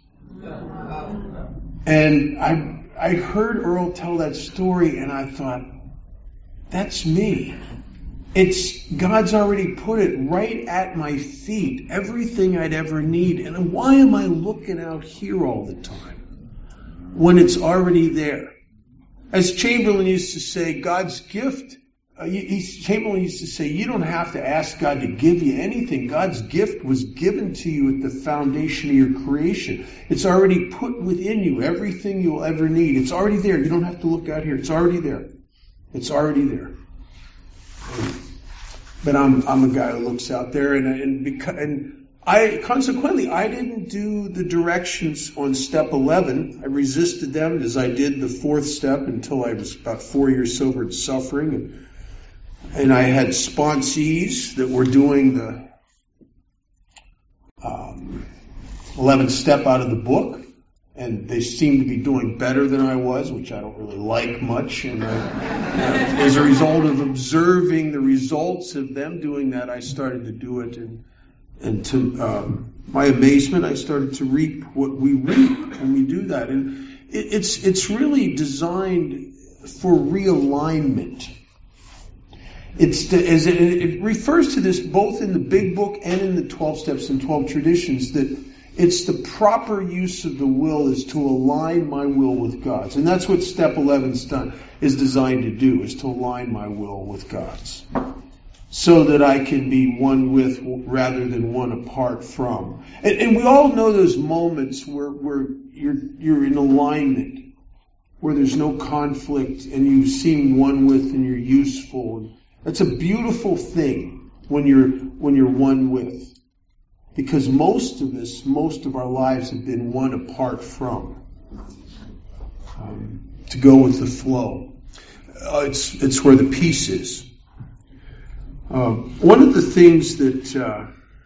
And I I heard Earl tell that story, and I thought, that's me. It's God's already put it right at my feet, everything I'd ever need. And why am I looking out here all the time when it's already there? As Chamberlain used to say, God's gift, uh, he, Chamberlain used to say, you don't have to ask God to give you anything. God's gift was given to you at the foundation of your creation. It's already put within you, everything you'll ever need. It's already there. You don't have to look out here. It's already there. It's already there. But I'm I'm a guy who looks out there, and and because, and I consequently I didn't do the directions on step eleven. I resisted them as I did the fourth step until I was about four years sober and suffering, and and I had sponsees that were doing the um, eleventh step out of the book, and they seemed to be doing better than I was, which I don't really like much. And I, uh, as a result of observing the results of them doing that, I started to do it. And, and to um, my amazement, I started to reap what we reap when we do that. And it, it's it's really designed for realignment. It's the, as it, it refers to this both in the Big Book and in the twelve Steps and twelve Traditions, that it's the proper use of the will is to align my will with God's. And that's what step eleven is done, is designed to do, is to align my will with God's. So that I can be one with rather than one apart from. And, and we all know those moments where, where you're, you're in alignment, where there's no conflict and you seem one with and you're useful. That's a beautiful thing when you're, when you're one with. Because most of us, most of our lives have been one apart from. Um, to go with the flow. Uh, it's, it's where the peace is. Um, one of the things that uh,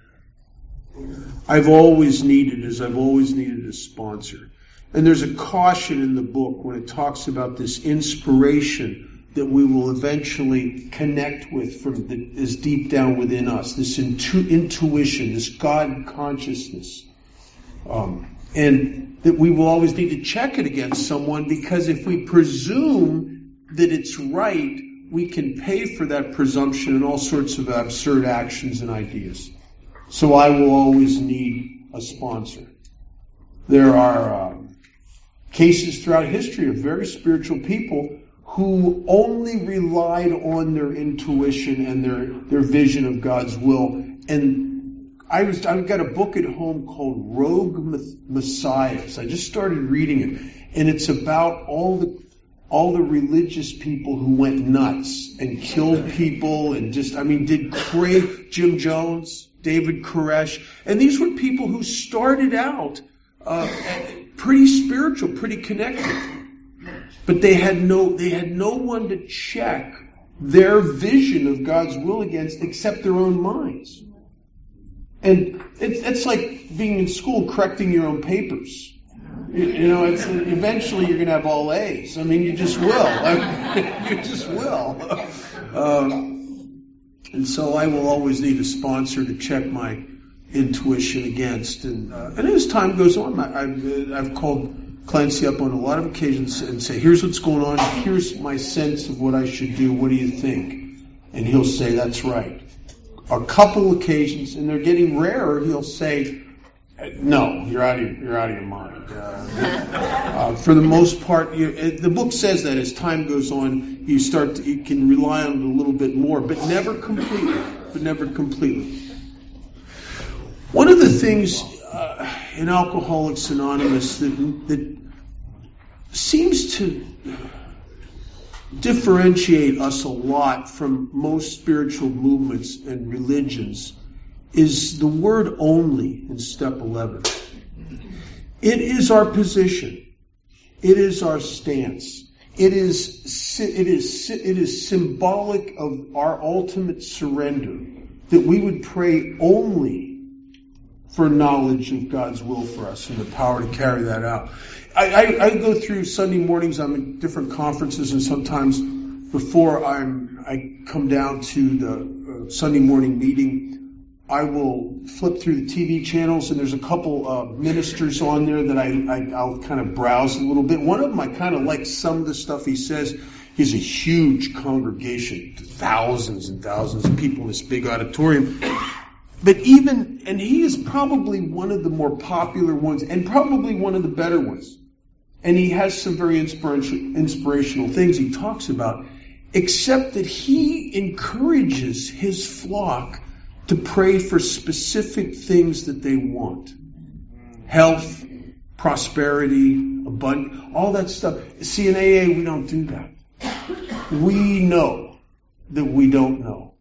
I've always needed is I've always needed a sponsor. And there's a caution in the book when it talks about this inspiration that we will eventually connect with from the, is deep down within us, this intu- intuition, this God consciousness. Um, and that we will always need to check it against someone, because if we presume that it's right, we can pay for that presumption in all sorts of absurd actions and ideas. So I will always need a sponsor. There are um, cases throughout history of very spiritual people who only relied on their intuition and their, their vision of God's will. And I was, I've got a book at home called Rogue Messiahs. I just started reading it. And it's about all the all the religious people who went nuts and killed people and just, I mean, did crazy, Jim Jones, David Koresh. And these were people who started out uh, pretty spiritual, pretty connected. But they had no, they had no one to check their vision of God's will against except their own minds. And it's, it's like being in school correcting your own papers. You, you know, it's eventually you're going to have all A's. I mean, you just will. I mean, you just will. Um, and so I will always need a sponsor to check my intuition against. And, uh, and as time goes on, I, I've, I've called Clancy up on a lot of occasions and say, here's what's going on, here's my sense of what I should do, what do you think? And he'll say, that's right. A couple occasions, and they're getting rarer, he'll say, no, you're out of your, you're out of your mind. Uh, uh, for the most part, you, the book says that as time goes on, you start to, you can rely on it a little bit more, but never completely, but never completely. One of the things uh, in Alcoholics Anonymous that, that seems to differentiate us a lot from most spiritual movements and religions is the word only in step eleven. It is our position. It is our stance. It is, it is, it is symbolic of our ultimate surrender that we would pray only for knowledge of God's will for us and the power to carry that out. I, I, I go through Sunday mornings. I'm in different conferences, and sometimes before I'm, I come down to the uh, Sunday morning meeting, I will flip through the T V channels, and there's a couple uh, ministers on there that I, I, I'll kind of browse a little bit. One of them I kind of like some of the stuff he says. He's a huge congregation, thousands and thousands of people in this big auditorium. But even, and he is probably one of the more popular ones, and probably one of the better ones. And he has some very inspiration, inspirational things he talks about, except that he encourages his flock to pray for specific things that they want. Health, prosperity, abundance, all that stuff. See, in A A, we don't do that. We know that we don't know.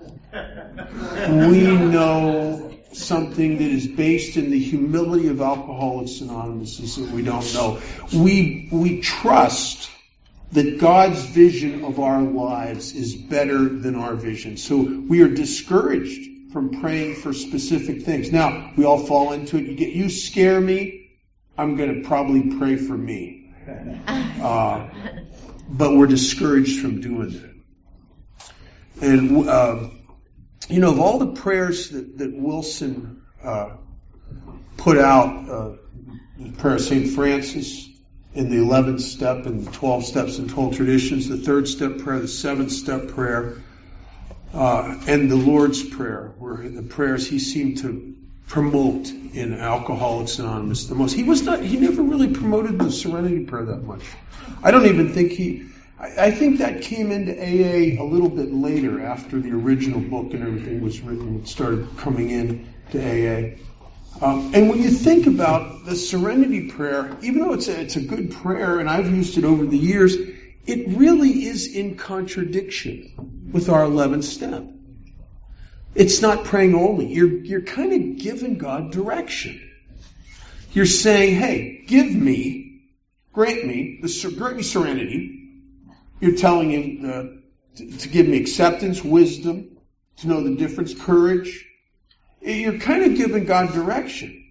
We know something that is based in the humility of Alcoholics Anonymous is that we don't know. We, we trust that God's vision of our lives is better than our vision. So we are discouraged from praying for specific things. Now, we all fall into it. You get, you scare me, I'm going to probably pray for me. Uh, but we're discouraged from doing that. And, uh, you know, of all the prayers that, that Wilson uh, put out, uh, the prayer of Saint Francis in the eleventh step and the twelve steps and twelve traditions, the third step prayer, the seventh step prayer, uh, and the Lord's Prayer were the prayers he seemed to promote in Alcoholics Anonymous the most. He was not, he never really promoted the Serenity Prayer that much. I don't even think he, I, I think that came into A A a little bit later after the original book and everything was written. It started coming in to A A. Um, and when you think about the Serenity Prayer, even though it's a, it's a good prayer, and I've used it over the years, it really is in contradiction with our eleventh step. It's not praying only. You're, you're kind of giving God direction. You're saying, hey, give me, grant me, the, grant me serenity. You're telling him uh, to, to give me acceptance, wisdom, to know the difference, courage. You're kind of giving God direction.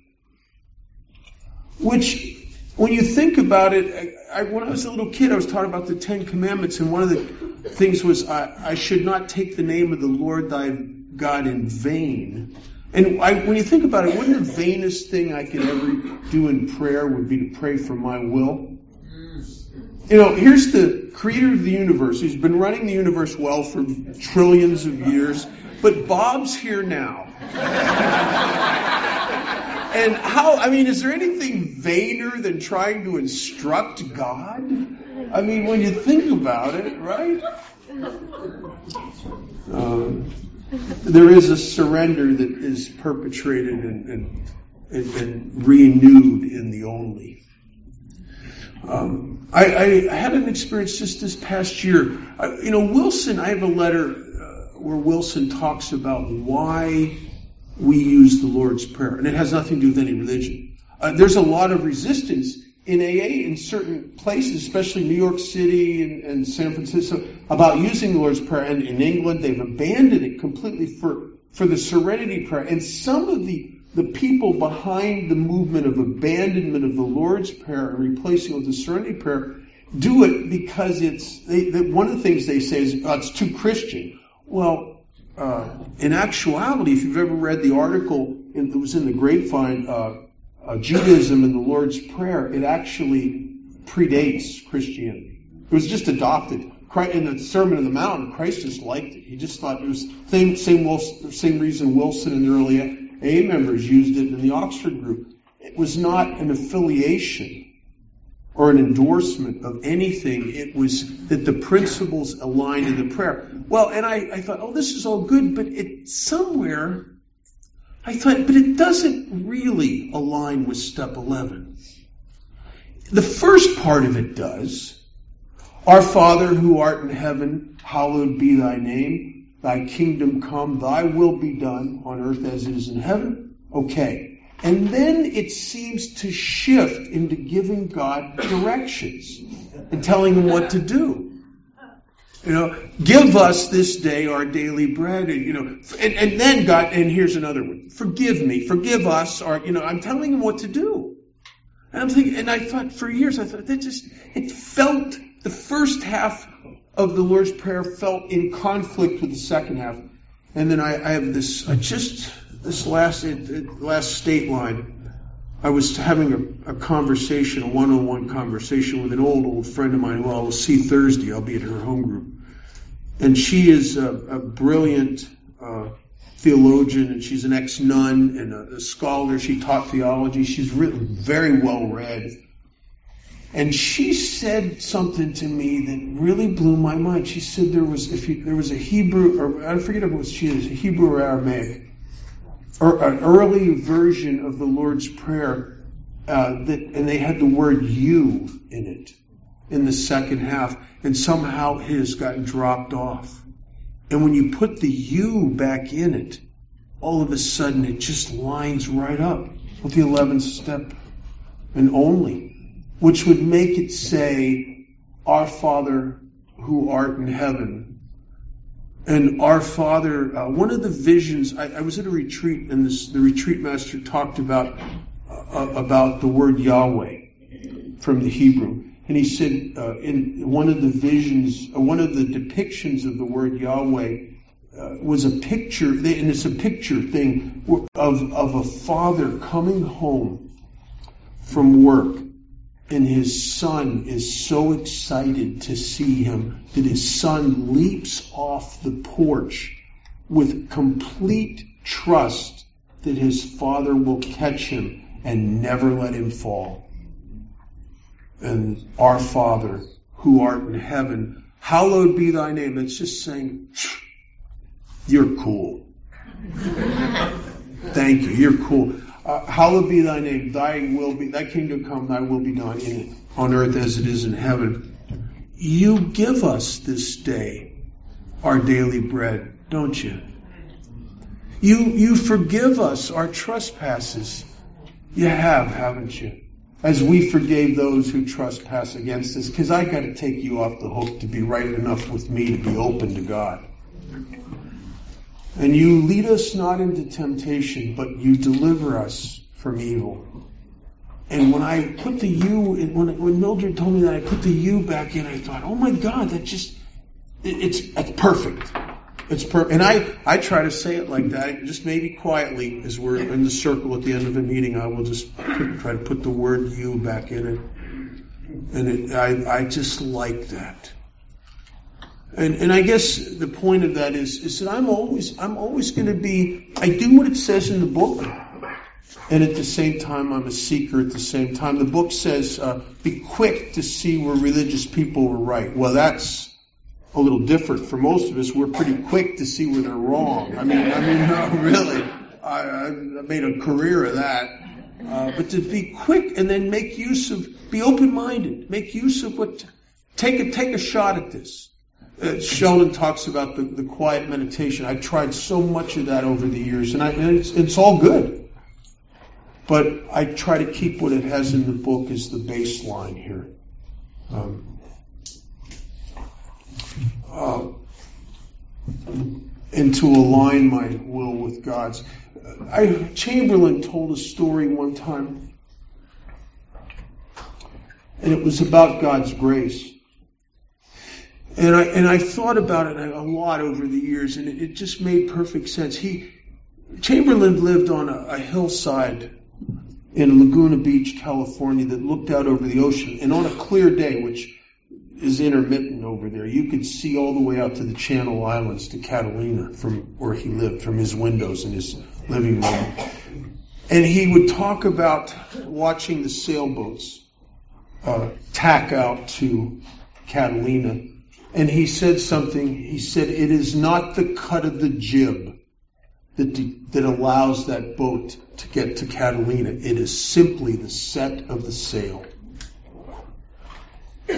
Which, when you think about it, I, I, when I was a little kid, I was taught about the Ten Commandments, and one of the things was I, I should not take the name of the Lord thy God in vain. And I, when you think about it, wouldn't the vainest thing I could ever do in prayer would be to pray for my will? You know, here's the creator of the universe. He's been running the universe well for trillions of years, but Bob's here now. And how, I mean, is there anything vainer than trying to instruct God? I mean, when you think about it, right? Um, there is a surrender that is perpetrated and, and, and, and renewed in the only. Um, I, I had an experience just this past year. I, you know, Wilson, I have a letter uh, where Wilson talks about why we use the Lord's Prayer. And it has nothing to do with any religion. Uh, there's a lot of resistance in A A in certain places, especially New York City and, and San Francisco, about using the Lord's Prayer. And in England, they've abandoned it completely for, for the Serenity Prayer. And some of the The people behind the movement of abandonment of the Lord's Prayer and replacing it with the Serenity Prayer do it because it's, they, they, one of the things they say is, oh, it's too Christian. Well, uh, in actuality, if you've ever read the article in, that was in the Grapevine, uh, uh, Judaism and the Lord's Prayer, it actually predates Christianity. It was just adopted. In the Sermon on the Mount, Christ just liked it. He just thought it was same same Wilson, same reason Wilson and the early A A members used it in the Oxford group. It was not an affiliation or an endorsement of anything. It was that the principles aligned in the prayer. Well, and I, I thought, oh, this is all good, but it somewhere, I thought, but it doesn't really align with step eleven. The first part of it does. Our Father who art in heaven, hallowed be thy name. Thy kingdom come, thy will be done on earth as it is in heaven. Okay. And then it seems to shift into giving God directions and telling him what to do. You know, give us this day our daily bread, and, you know, and, and then God, and here's another one. Forgive me, forgive us, or, you know, I'm telling him what to do. And I'm thinking, and I thought for years, I thought that just, it felt, the first half of the Lord's Prayer felt in conflict with the second half. And then I, I have this, I just, this last, it, last state line, I was having a, a conversation, a one-on-one conversation with an old, old friend of mine who I will see Thursday. I'll be at her home group. And she is a, a brilliant uh, theologian, and she's an ex-nun and a, a scholar. She taught theology. She's written very well read. And she said something to me that really blew my mind. She said there was, if you, there was a Hebrew, or I forget if it was she is, a Hebrew or Aramaic, or an early version of the Lord's Prayer, uh, that, and they had the word "you" in it in the second half, and somehow it has gotten dropped off. And when you put the "you" back in it, all of a sudden it just lines right up with the eleventh step and only, which would make it say, "Our Father who art in heaven." And our Father, uh, one of the visions, I, I was at a retreat, and this, the retreat master talked about uh, about the word Yahweh from the Hebrew. And he said, uh, in one of the visions, uh, one of the depictions of the word Yahweh uh, was a picture, and it's a picture thing, of, of a father coming home from work, and his son is so excited to see him that his son leaps off the porch with complete trust that his father will catch him and never let him fall. And our Father who art in heaven, hallowed be thy name. It's just saying, you're cool. Thank you, you're cool. Uh, hallowed be thy name, thy will be, thy kingdom come, thy will be done in on earth as it is in heaven. You give us this day our daily bread, don't you? You, you forgive us our trespasses. You have, haven't you? As we forgave those who trespass against us, because I got to take you off the hook to be right enough with me to be open to God. And you lead us not into temptation, but you deliver us from evil. And when I put the you, in, when, when Mildred told me that I put the you back in, I thought, oh my God, that just, it, it's, it's perfect. It's perfect. And I, I try to say it like that, just maybe quietly, as we're in the circle at the end of the meeting, I will just put, try to put the word you back in it. And it, I, I just like that. And, and I guess the point of that is, is that I'm always, I'm always going to be, I do what it says in the book, and at the same time I'm a seeker at the same time. The book says, uh, be quick to see where religious people were right. Well, that's a little different. For most of us, we're pretty quick to see where they're wrong. I mean, I mean, no, really, I, I made a career of that. Uh, but to be quick and then make use of, be open-minded, make use of what, take a, take a shot at this. Uh, Sheldon talks about the, the quiet meditation. I've tried so much of that over the years, and, I, and it's, it's all good. But I try to keep what it has in the book as the baseline here. Um, uh, and to align my will with God's. I, Chamberlain told a story one time, and it was about God's grace. And I and I thought about it a lot over the years, and it, it just made perfect sense. He Chamberlain lived on a, a hillside in Laguna Beach, California, that looked out over the ocean. And on a clear day, which is intermittent over there, you could see all the way out to the Channel Islands, to Catalina, from where he lived, from his windows in his living room. And he would talk about watching the sailboats uh, tack out to Catalina. And he said something, he said, it is not the cut of the jib that, that allows that boat to get to Catalina. It is simply the set of the sail. And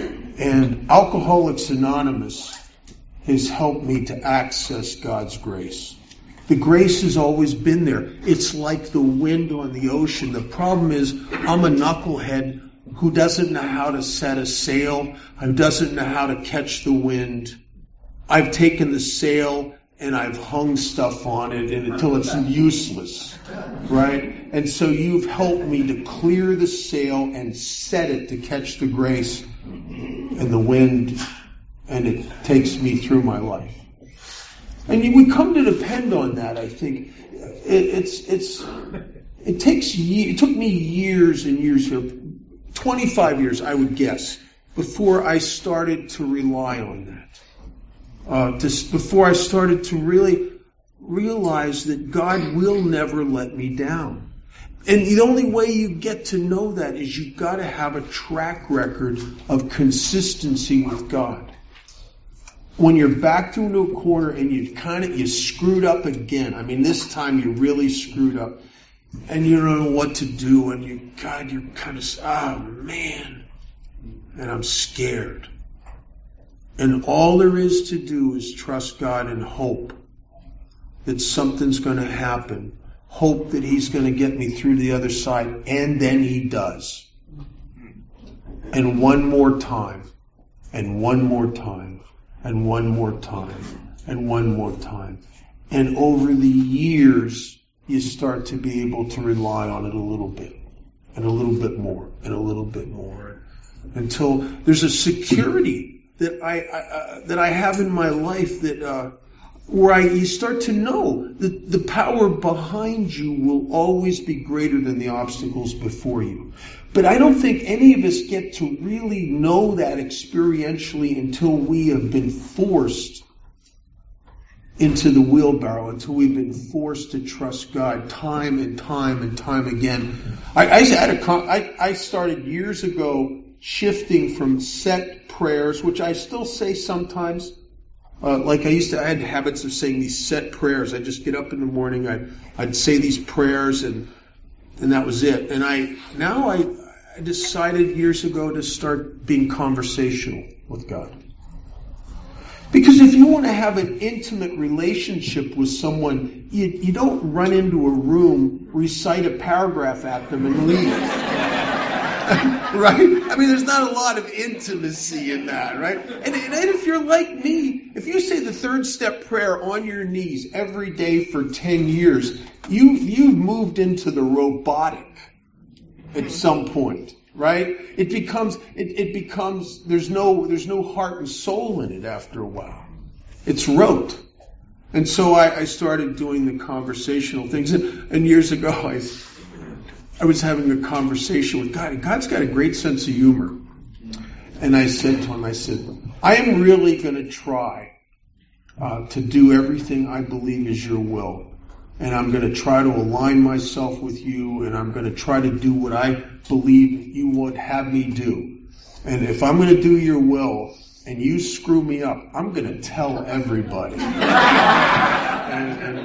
And Alcoholics Anonymous has helped me to access God's grace. The grace has always been there. It's like the wind on the ocean. The problem is I'm a knucklehead who doesn't know how to set a sail, who doesn't know how to catch the wind. I've taken the sail and I've hung stuff on it and until it's useless, right? And so you've helped me to clear the sail and set it to catch the grace and the wind, and it takes me through my life. And we come to depend on that, I think. It, it's, it's, it takes, ye- it took me years and years here, twenty-five years, I would guess, before I started to rely on that. Uh, to, before I started to really realize that God will never let me down. And the only way you get to know that is you've got to have a track record of consistency with God. When you're backed into a corner and you kind of, you screwed up again. I mean, this time you really screwed up. And you don't know what to do. And you, God, you're kind of, oh man. And I'm scared. And all there is to do is trust God and hope that something's going to happen. Hope that He's going to get me through the other side. And then He does. And one more time. And one more time. And one more time, and one more time. And over the years, you start to be able to rely on it a little bit, and a little bit more, and a little bit more, until there's a security that I, I uh, that I have in my life that uh, where I you start to know that the power behind you will always be greater than the obstacles before you. But I don't think any of us get to really know that experientially until we have been forced into the wheelbarrow, until we've been forced to trust God time and time and time again. I, I, had a, I, I started years ago shifting from set prayers, which I still say sometimes. Uh, like I used to, I had habits of saying these set prayers. I'd just get up in the morning, I'd, I'd say these prayers, and and that was it. And I now I, I decided years ago to start being conversational with God. Because if you want to have an intimate relationship with someone, you, you don't run into a room, recite a paragraph at them, and leave. Right? I mean, there's not a lot of intimacy in that, right? And, and if you're like me, if you say the third step prayer on your knees every day for ten years, you, you've moved into the robotic at some point, right? It becomes, it, it becomes, there's no, there's no heart and soul in it after a while. It's rote. And so I, I started doing the conversational things. And, and years ago, I, I was having a conversation with God, and God's got a great sense of humor. And I said to him, I said, I am really going to try uh, to do everything I believe is your will. And I'm going to try to align myself with you, and I'm going to try to do what I believe you would have me do. And if I'm going to do your will, and you screw me up, I'm going to tell everybody. and, and,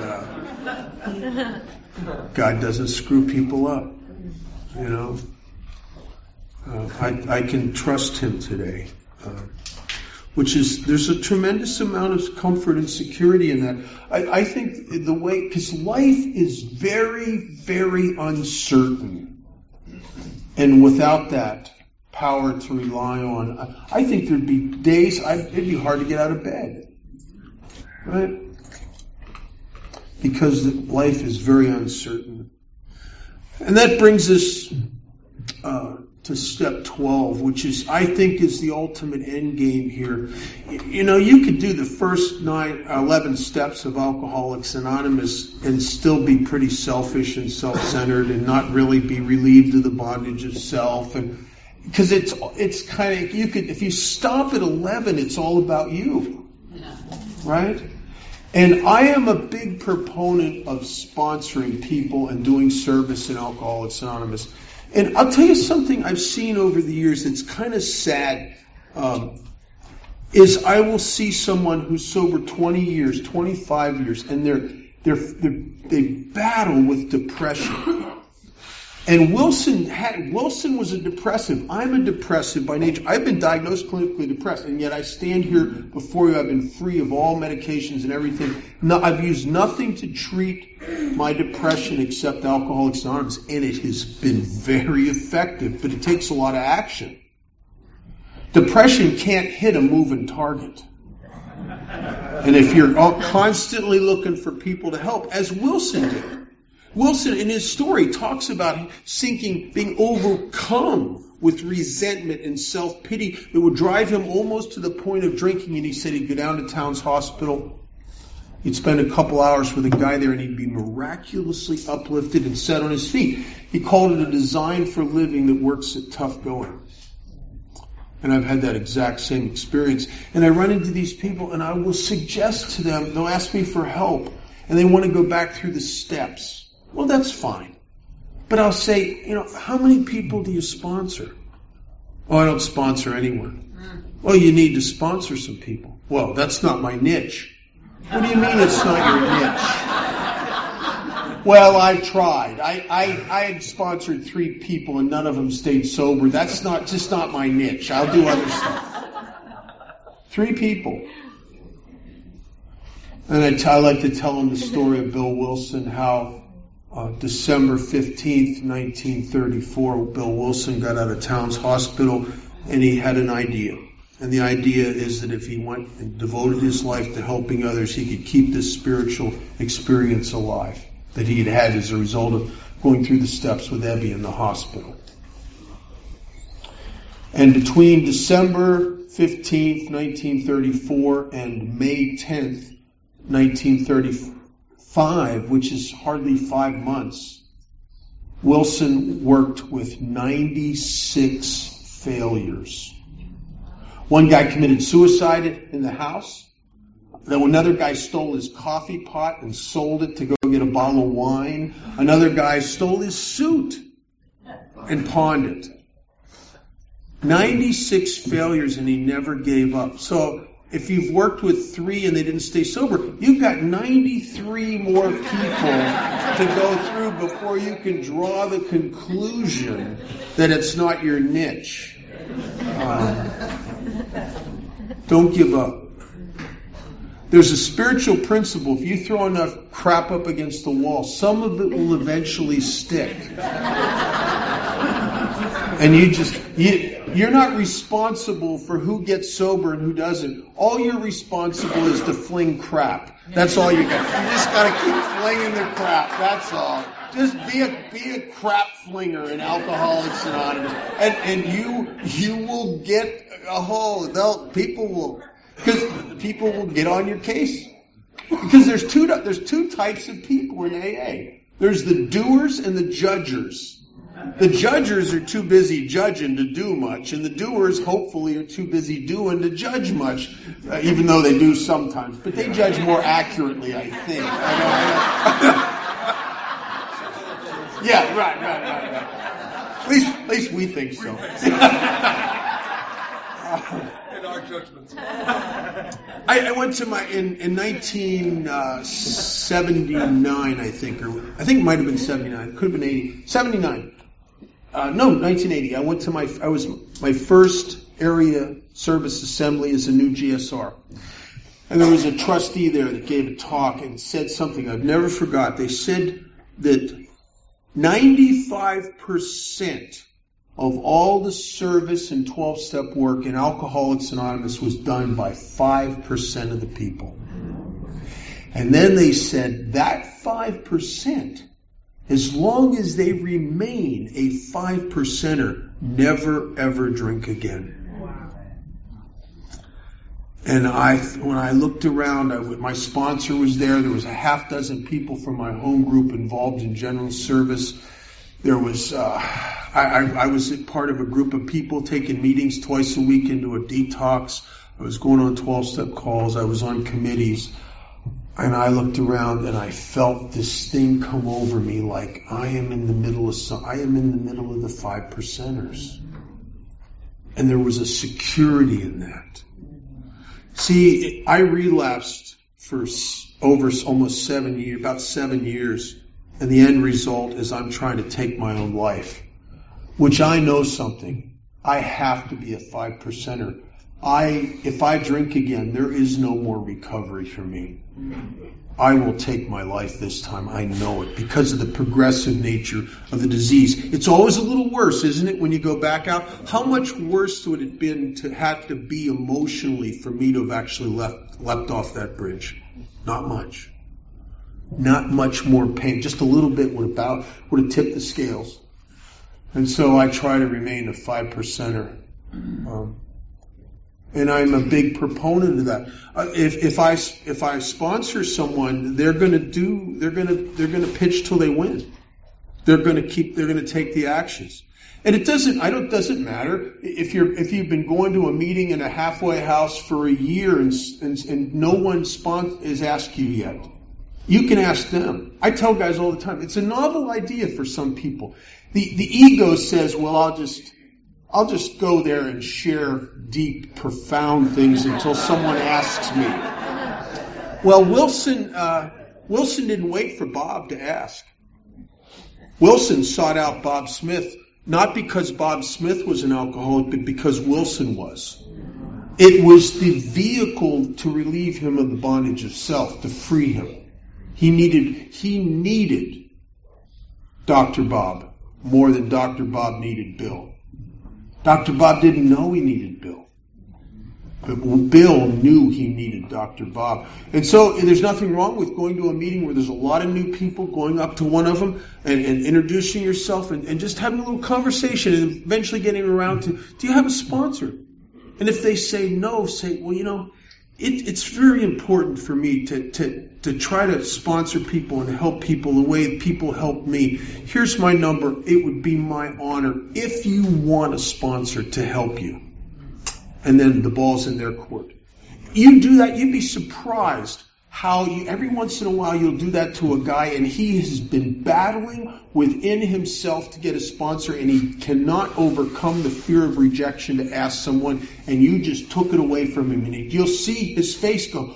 and, uh, God doesn't screw people up, you know. Uh, I, I can trust Him today, uh, which is, there's a tremendous amount of comfort and security in that. I, I think the way, because life is very, very uncertain, and without that power to rely on, I, I think there'd be days, I, it'd be hard to get out of bed, right? Because life is very uncertain. And that brings us uh, to step twelve, which is, I think, is the ultimate end game here. You know, you could do the first nine, eleven steps of Alcoholics Anonymous and still be pretty selfish and self-centered and not really be relieved of the bondage of self. And because it's it's kind of, you could, if you stop at eleven, it's all about you, right? And I am a big proponent of sponsoring people and doing service in Alcoholics Anonymous. And I'll tell you something I've seen over the years that's kind of sad, um, is I will see someone who's sober twenty years, twenty-five years, and they're, they're, they're, they battle with depression. And Wilson had, Wilson was a depressive. I'm a depressive by nature. I've been diagnosed clinically depressed, and yet I stand here before you. I've been free of all medications and everything. No, I've used nothing to treat my depression except Alcoholics Anonymous, and it has been very effective, but it takes a lot of action. Depression can't hit a moving target. And if you're constantly looking for people to help, as Wilson did, Wilson, in his story, talks about sinking, being overcome with resentment and self-pity that would drive him almost to the point of drinking. And he said he'd go down to Towns Hospital. He'd spend a couple hours with a guy there, and he'd be miraculously uplifted and set on his feet. He called it a design for living that works at tough going. And I've had that exact same experience. And I run into these people, and I will suggest to them, they'll ask me for help, and they want to go back through the steps. Well, that's fine. But I'll say, you know, how many people do you sponsor? Oh, I don't sponsor anyone. Well, you need to sponsor some people. Well, that's not my niche. What do you mean it's not your niche? Well, I tried. I, I, I had sponsored three people and none of them stayed sober. That's not just not my niche. I'll do other stuff. Three people. And I, t- I like to tell them the story of Bill Wilson, how Uh, December fifteenth, nineteen thirty-four, Bill Wilson got out of Towns Hospital, and he had an idea. And the idea is that if he went and devoted his life to helping others, he could keep this spiritual experience alive that he had had as a result of going through the steps with Ebby in the hospital. And between December fifteenth, nineteen thirty-four and May tenth, nineteen thirty-five, Five, which is hardly five months, Wilson worked with ninety-six failures. One guy committed suicide in the house. Then another guy stole his coffee pot and sold it to go get a bottle of wine. Another guy stole his suit and pawned it. ninety-six failures, and he never gave up. So if you've worked with three and they didn't stay sober, you've got ninety-three more people to go through before you can draw the conclusion that it's not your niche. Um, don't give up. There's a spiritual principle. If you throw enough crap up against the wall, some of it will eventually stick. And you just, you, you're not responsible for who gets sober and who doesn't. All you're responsible is to fling crap. That's all you got. You just got to keep flinging the crap. That's all. Just be a be a crap flinger in Alcoholics Anonymous, and and you you will get a hold. They'll people will because people will get on your case because there's two there's two types of people in A A. There's the doers and the judgers. The judgers are too busy judging to do much, and the doers, hopefully, are too busy doing to judge much, uh, even though they do sometimes. But they judge more accurately, I think. I don't, I don't. Yeah, right, right, right, right. At least, at least we think so. In our judgments. I, I went to my in, in nineteen seventy-nine, I think, or I think it might have been seventy-nine. It could have been eighty. seventy-nine. Uh, no, nineteen eighty. I went to my, I was my first area service assembly as a new G S R. And there was a trustee there that gave a talk and said something I've never forgot. They said that ninety-five percent of all the service and twelve-step work in Alcoholics Anonymous was done by five percent of the people. And then they said that five percent, as long as they remain a five percenter, never ever drink again. And I, when I looked around, I, my sponsor was there. There was a half dozen people from my home group involved in general service. There was, uh, I, I, I was part of a group of people taking meetings twice a week into a detox. I was going on twelve-step calls. I was on committees. And I looked around and I felt this thing come over me like I am in the middle of some, I am in the middle of the five percenters. And there was a security in that. See, I relapsed for over almost seven years, about seven years and the end result is I'm trying to take my own life, which I know something. I have to be a five percenter. I, if I drink again, there is no more recovery for me. I will take my life this time. I know it because of the progressive nature of the disease. It's always a little worse, isn't it, when you go back out? How much worse would it have been to have to be emotionally for me to have actually left, leapt off that bridge? Not much. Not much more pain. Just a little bit would about would have tipped the scales. And so I try to remain a five percenter. Um, And I'm a big proponent of that. Uh, if, if I if I sponsor someone, they're going to do they're going to they're going to pitch till they win. They're going to keep they're going to take the actions. And it doesn't I don't doesn't matter if you're if you've been going to a meeting in a halfway house for a year and and, and no one spon- has asked you yet. You can ask them. I tell guys all the time, it's a novel idea for some people. The the ego says, well, I'll just I'll just go there and share deep, profound things until someone asks me. Well, Wilson, uh, Wilson didn't wait for Bob to ask. Wilson sought out Bob Smith, not because Bob Smith was an alcoholic, but because Wilson was. It was the vehicle to relieve him of the bondage of self, to free him. He needed, he needed Doctor Bob more than Doctor Bob needed Bill. Doctor Bob didn't know he needed Bill. But Bill knew he needed Doctor Bob. And so there's nothing wrong with going to a meeting where there's a lot of new people, going up to one of them and, and introducing yourself and, and just having a little conversation and eventually getting around to, do you have a sponsor? And if they say no, say, well, you know, it, it's very important for me to, to, to try to sponsor people and help people the way people help me. Here's my number. It would be my honor if you want a sponsor to help you. And then the ball's in their court. You do that, you'd be surprised how you, every once in a while you'll do that to a guy and he has been battling within himself to get a sponsor and he cannot overcome the fear of rejection to ask someone, and you just took it away from him, and he, you'll see his face go,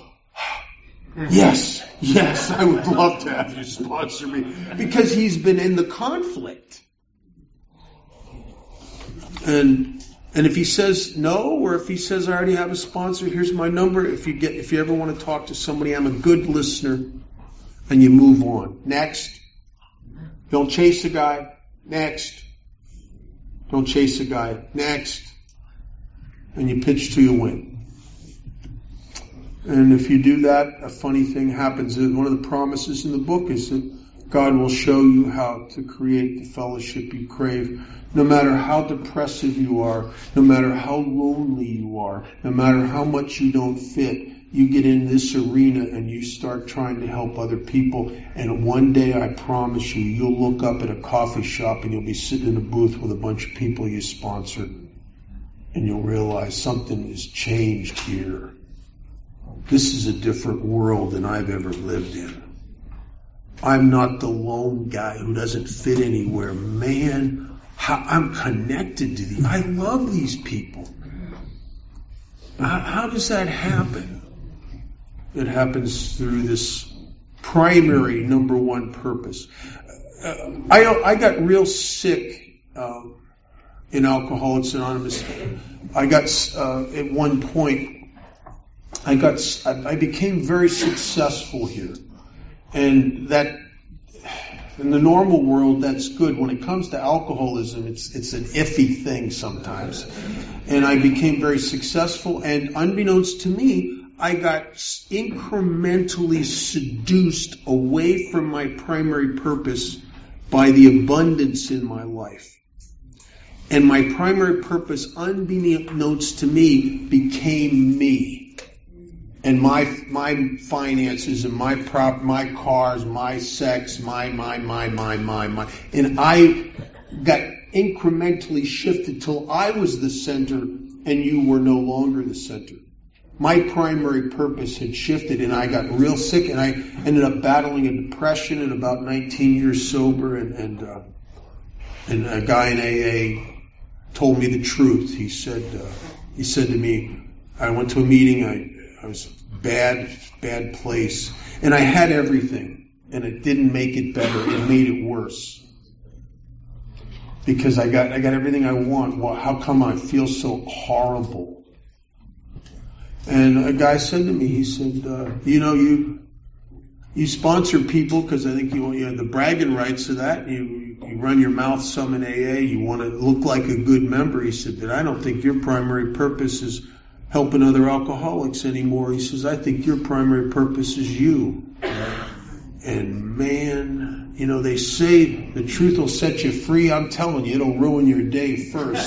yes, yes, I would love to have you sponsor me, because he's been in the conflict. And And if he says no, or if he says I already have a sponsor, here's my number. If you get, if you ever want to talk to somebody, I'm a good listener, and you move on. Next. Don't chase a guy. Next. Don't chase a guy. Next. And you pitch till you win. And if you do that, a funny thing happens. One of the promises in the book is that God will show you how to create the fellowship you crave. No matter how depressive you are, no matter how lonely you are, no matter how much you don't fit, you get in this arena and you start trying to help other people. And one day, I promise you, you'll look up at a coffee shop and you'll be sitting in a booth with a bunch of people you sponsored. And you'll realize something has changed here. This is a different world than I've ever lived in. I'm not the lone guy who doesn't fit anywhere. Man, how I'm connected to these. I love these people. How, how does that happen? It happens through this primary number one purpose. Uh, I I got real sick uh, in Alcoholics Anonymous. I got uh, at one point. I got. I became very successful here, and that. In the normal world, that's good. When it comes to alcoholism, it's it's an iffy thing sometimes. And I became very successful, and unbeknownst to me, I got incrementally seduced away from my primary purpose by the abundance in my life. And my primary purpose, unbeknownst to me, became me. And my my finances and my prop, my cars, my sex, my, my, my, my, my, my. And I got incrementally shifted till I was the center and you were no longer the center. My primary purpose had shifted and I got real sick and I ended up battling a depression at about nineteen years sober, and, and, uh, and a guy in A A told me the truth. He said, uh, he said to me, I went to a meeting, I, I was bad, bad place. And I had everything. and it didn't make it better. It made it worse. Because I got I got everything I want. Well, how come I feel so horrible? And a guy said to me, he said, uh, you know, you you sponsor people because I think you, you have the bragging rights of that. You, you run your mouth some in A A. You want to look like a good member. He said, but I don't think your primary purpose is helping other alcoholics anymore. He says, I think your primary purpose is you. And man, you know, they say the truth will set you free. I'm telling you, it'll ruin your day first.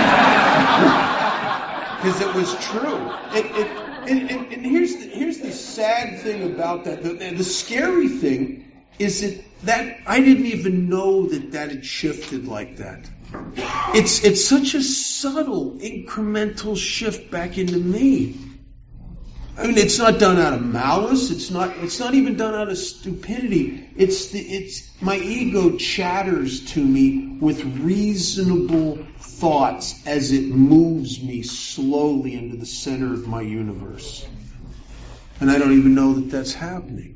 Because it was true. It, it, and, and, and here's the, here's the sad thing about that. The, the scary thing is that, that I didn't even know that that had shifted like that. It's it's such a subtle, incremental shift back into me. I mean, it's not done out of malice. It's not. It's not even done out of stupidity. It's the. It's my ego chatters to me with reasonable thoughts as it moves me slowly into the center of my universe, and I don't even know that that's happening.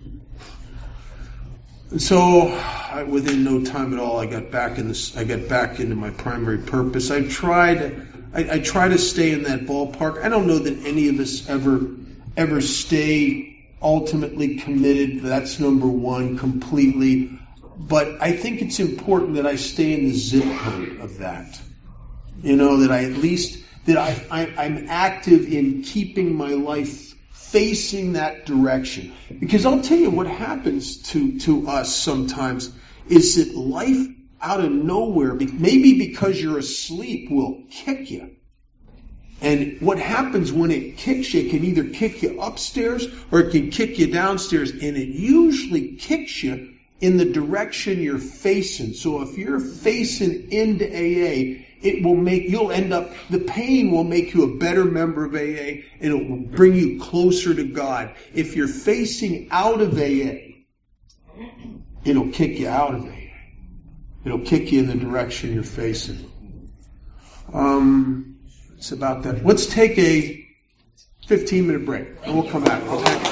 And so, I, within no time at all, I got back in this. I got back into my primary purpose. I tried. I, I try to stay in that ballpark. I don't know that any of us ever, ever stay ultimately committed. That's number one, completely. But I think it's important that I stay in the zip code of that. You know, that I at least, that I, I, I'm active in keeping my life facing that direction. Because I'll tell you what happens to, to us sometimes is that life out of nowhere, maybe because you're asleep, will kick you. And what happens when it kicks you, it can either kick you upstairs or it can kick you downstairs. And it usually kicks you in the direction you're facing. So if you're facing into A A, it will make, you'll end up, the pain will make you a better member of A A and it will bring you closer to God. If you're facing out of A A, it'll kick you out of A A. It'll kick you in the direction you're facing. Um, it's about that. Let's take a fifteen minute break and we'll come back, okay?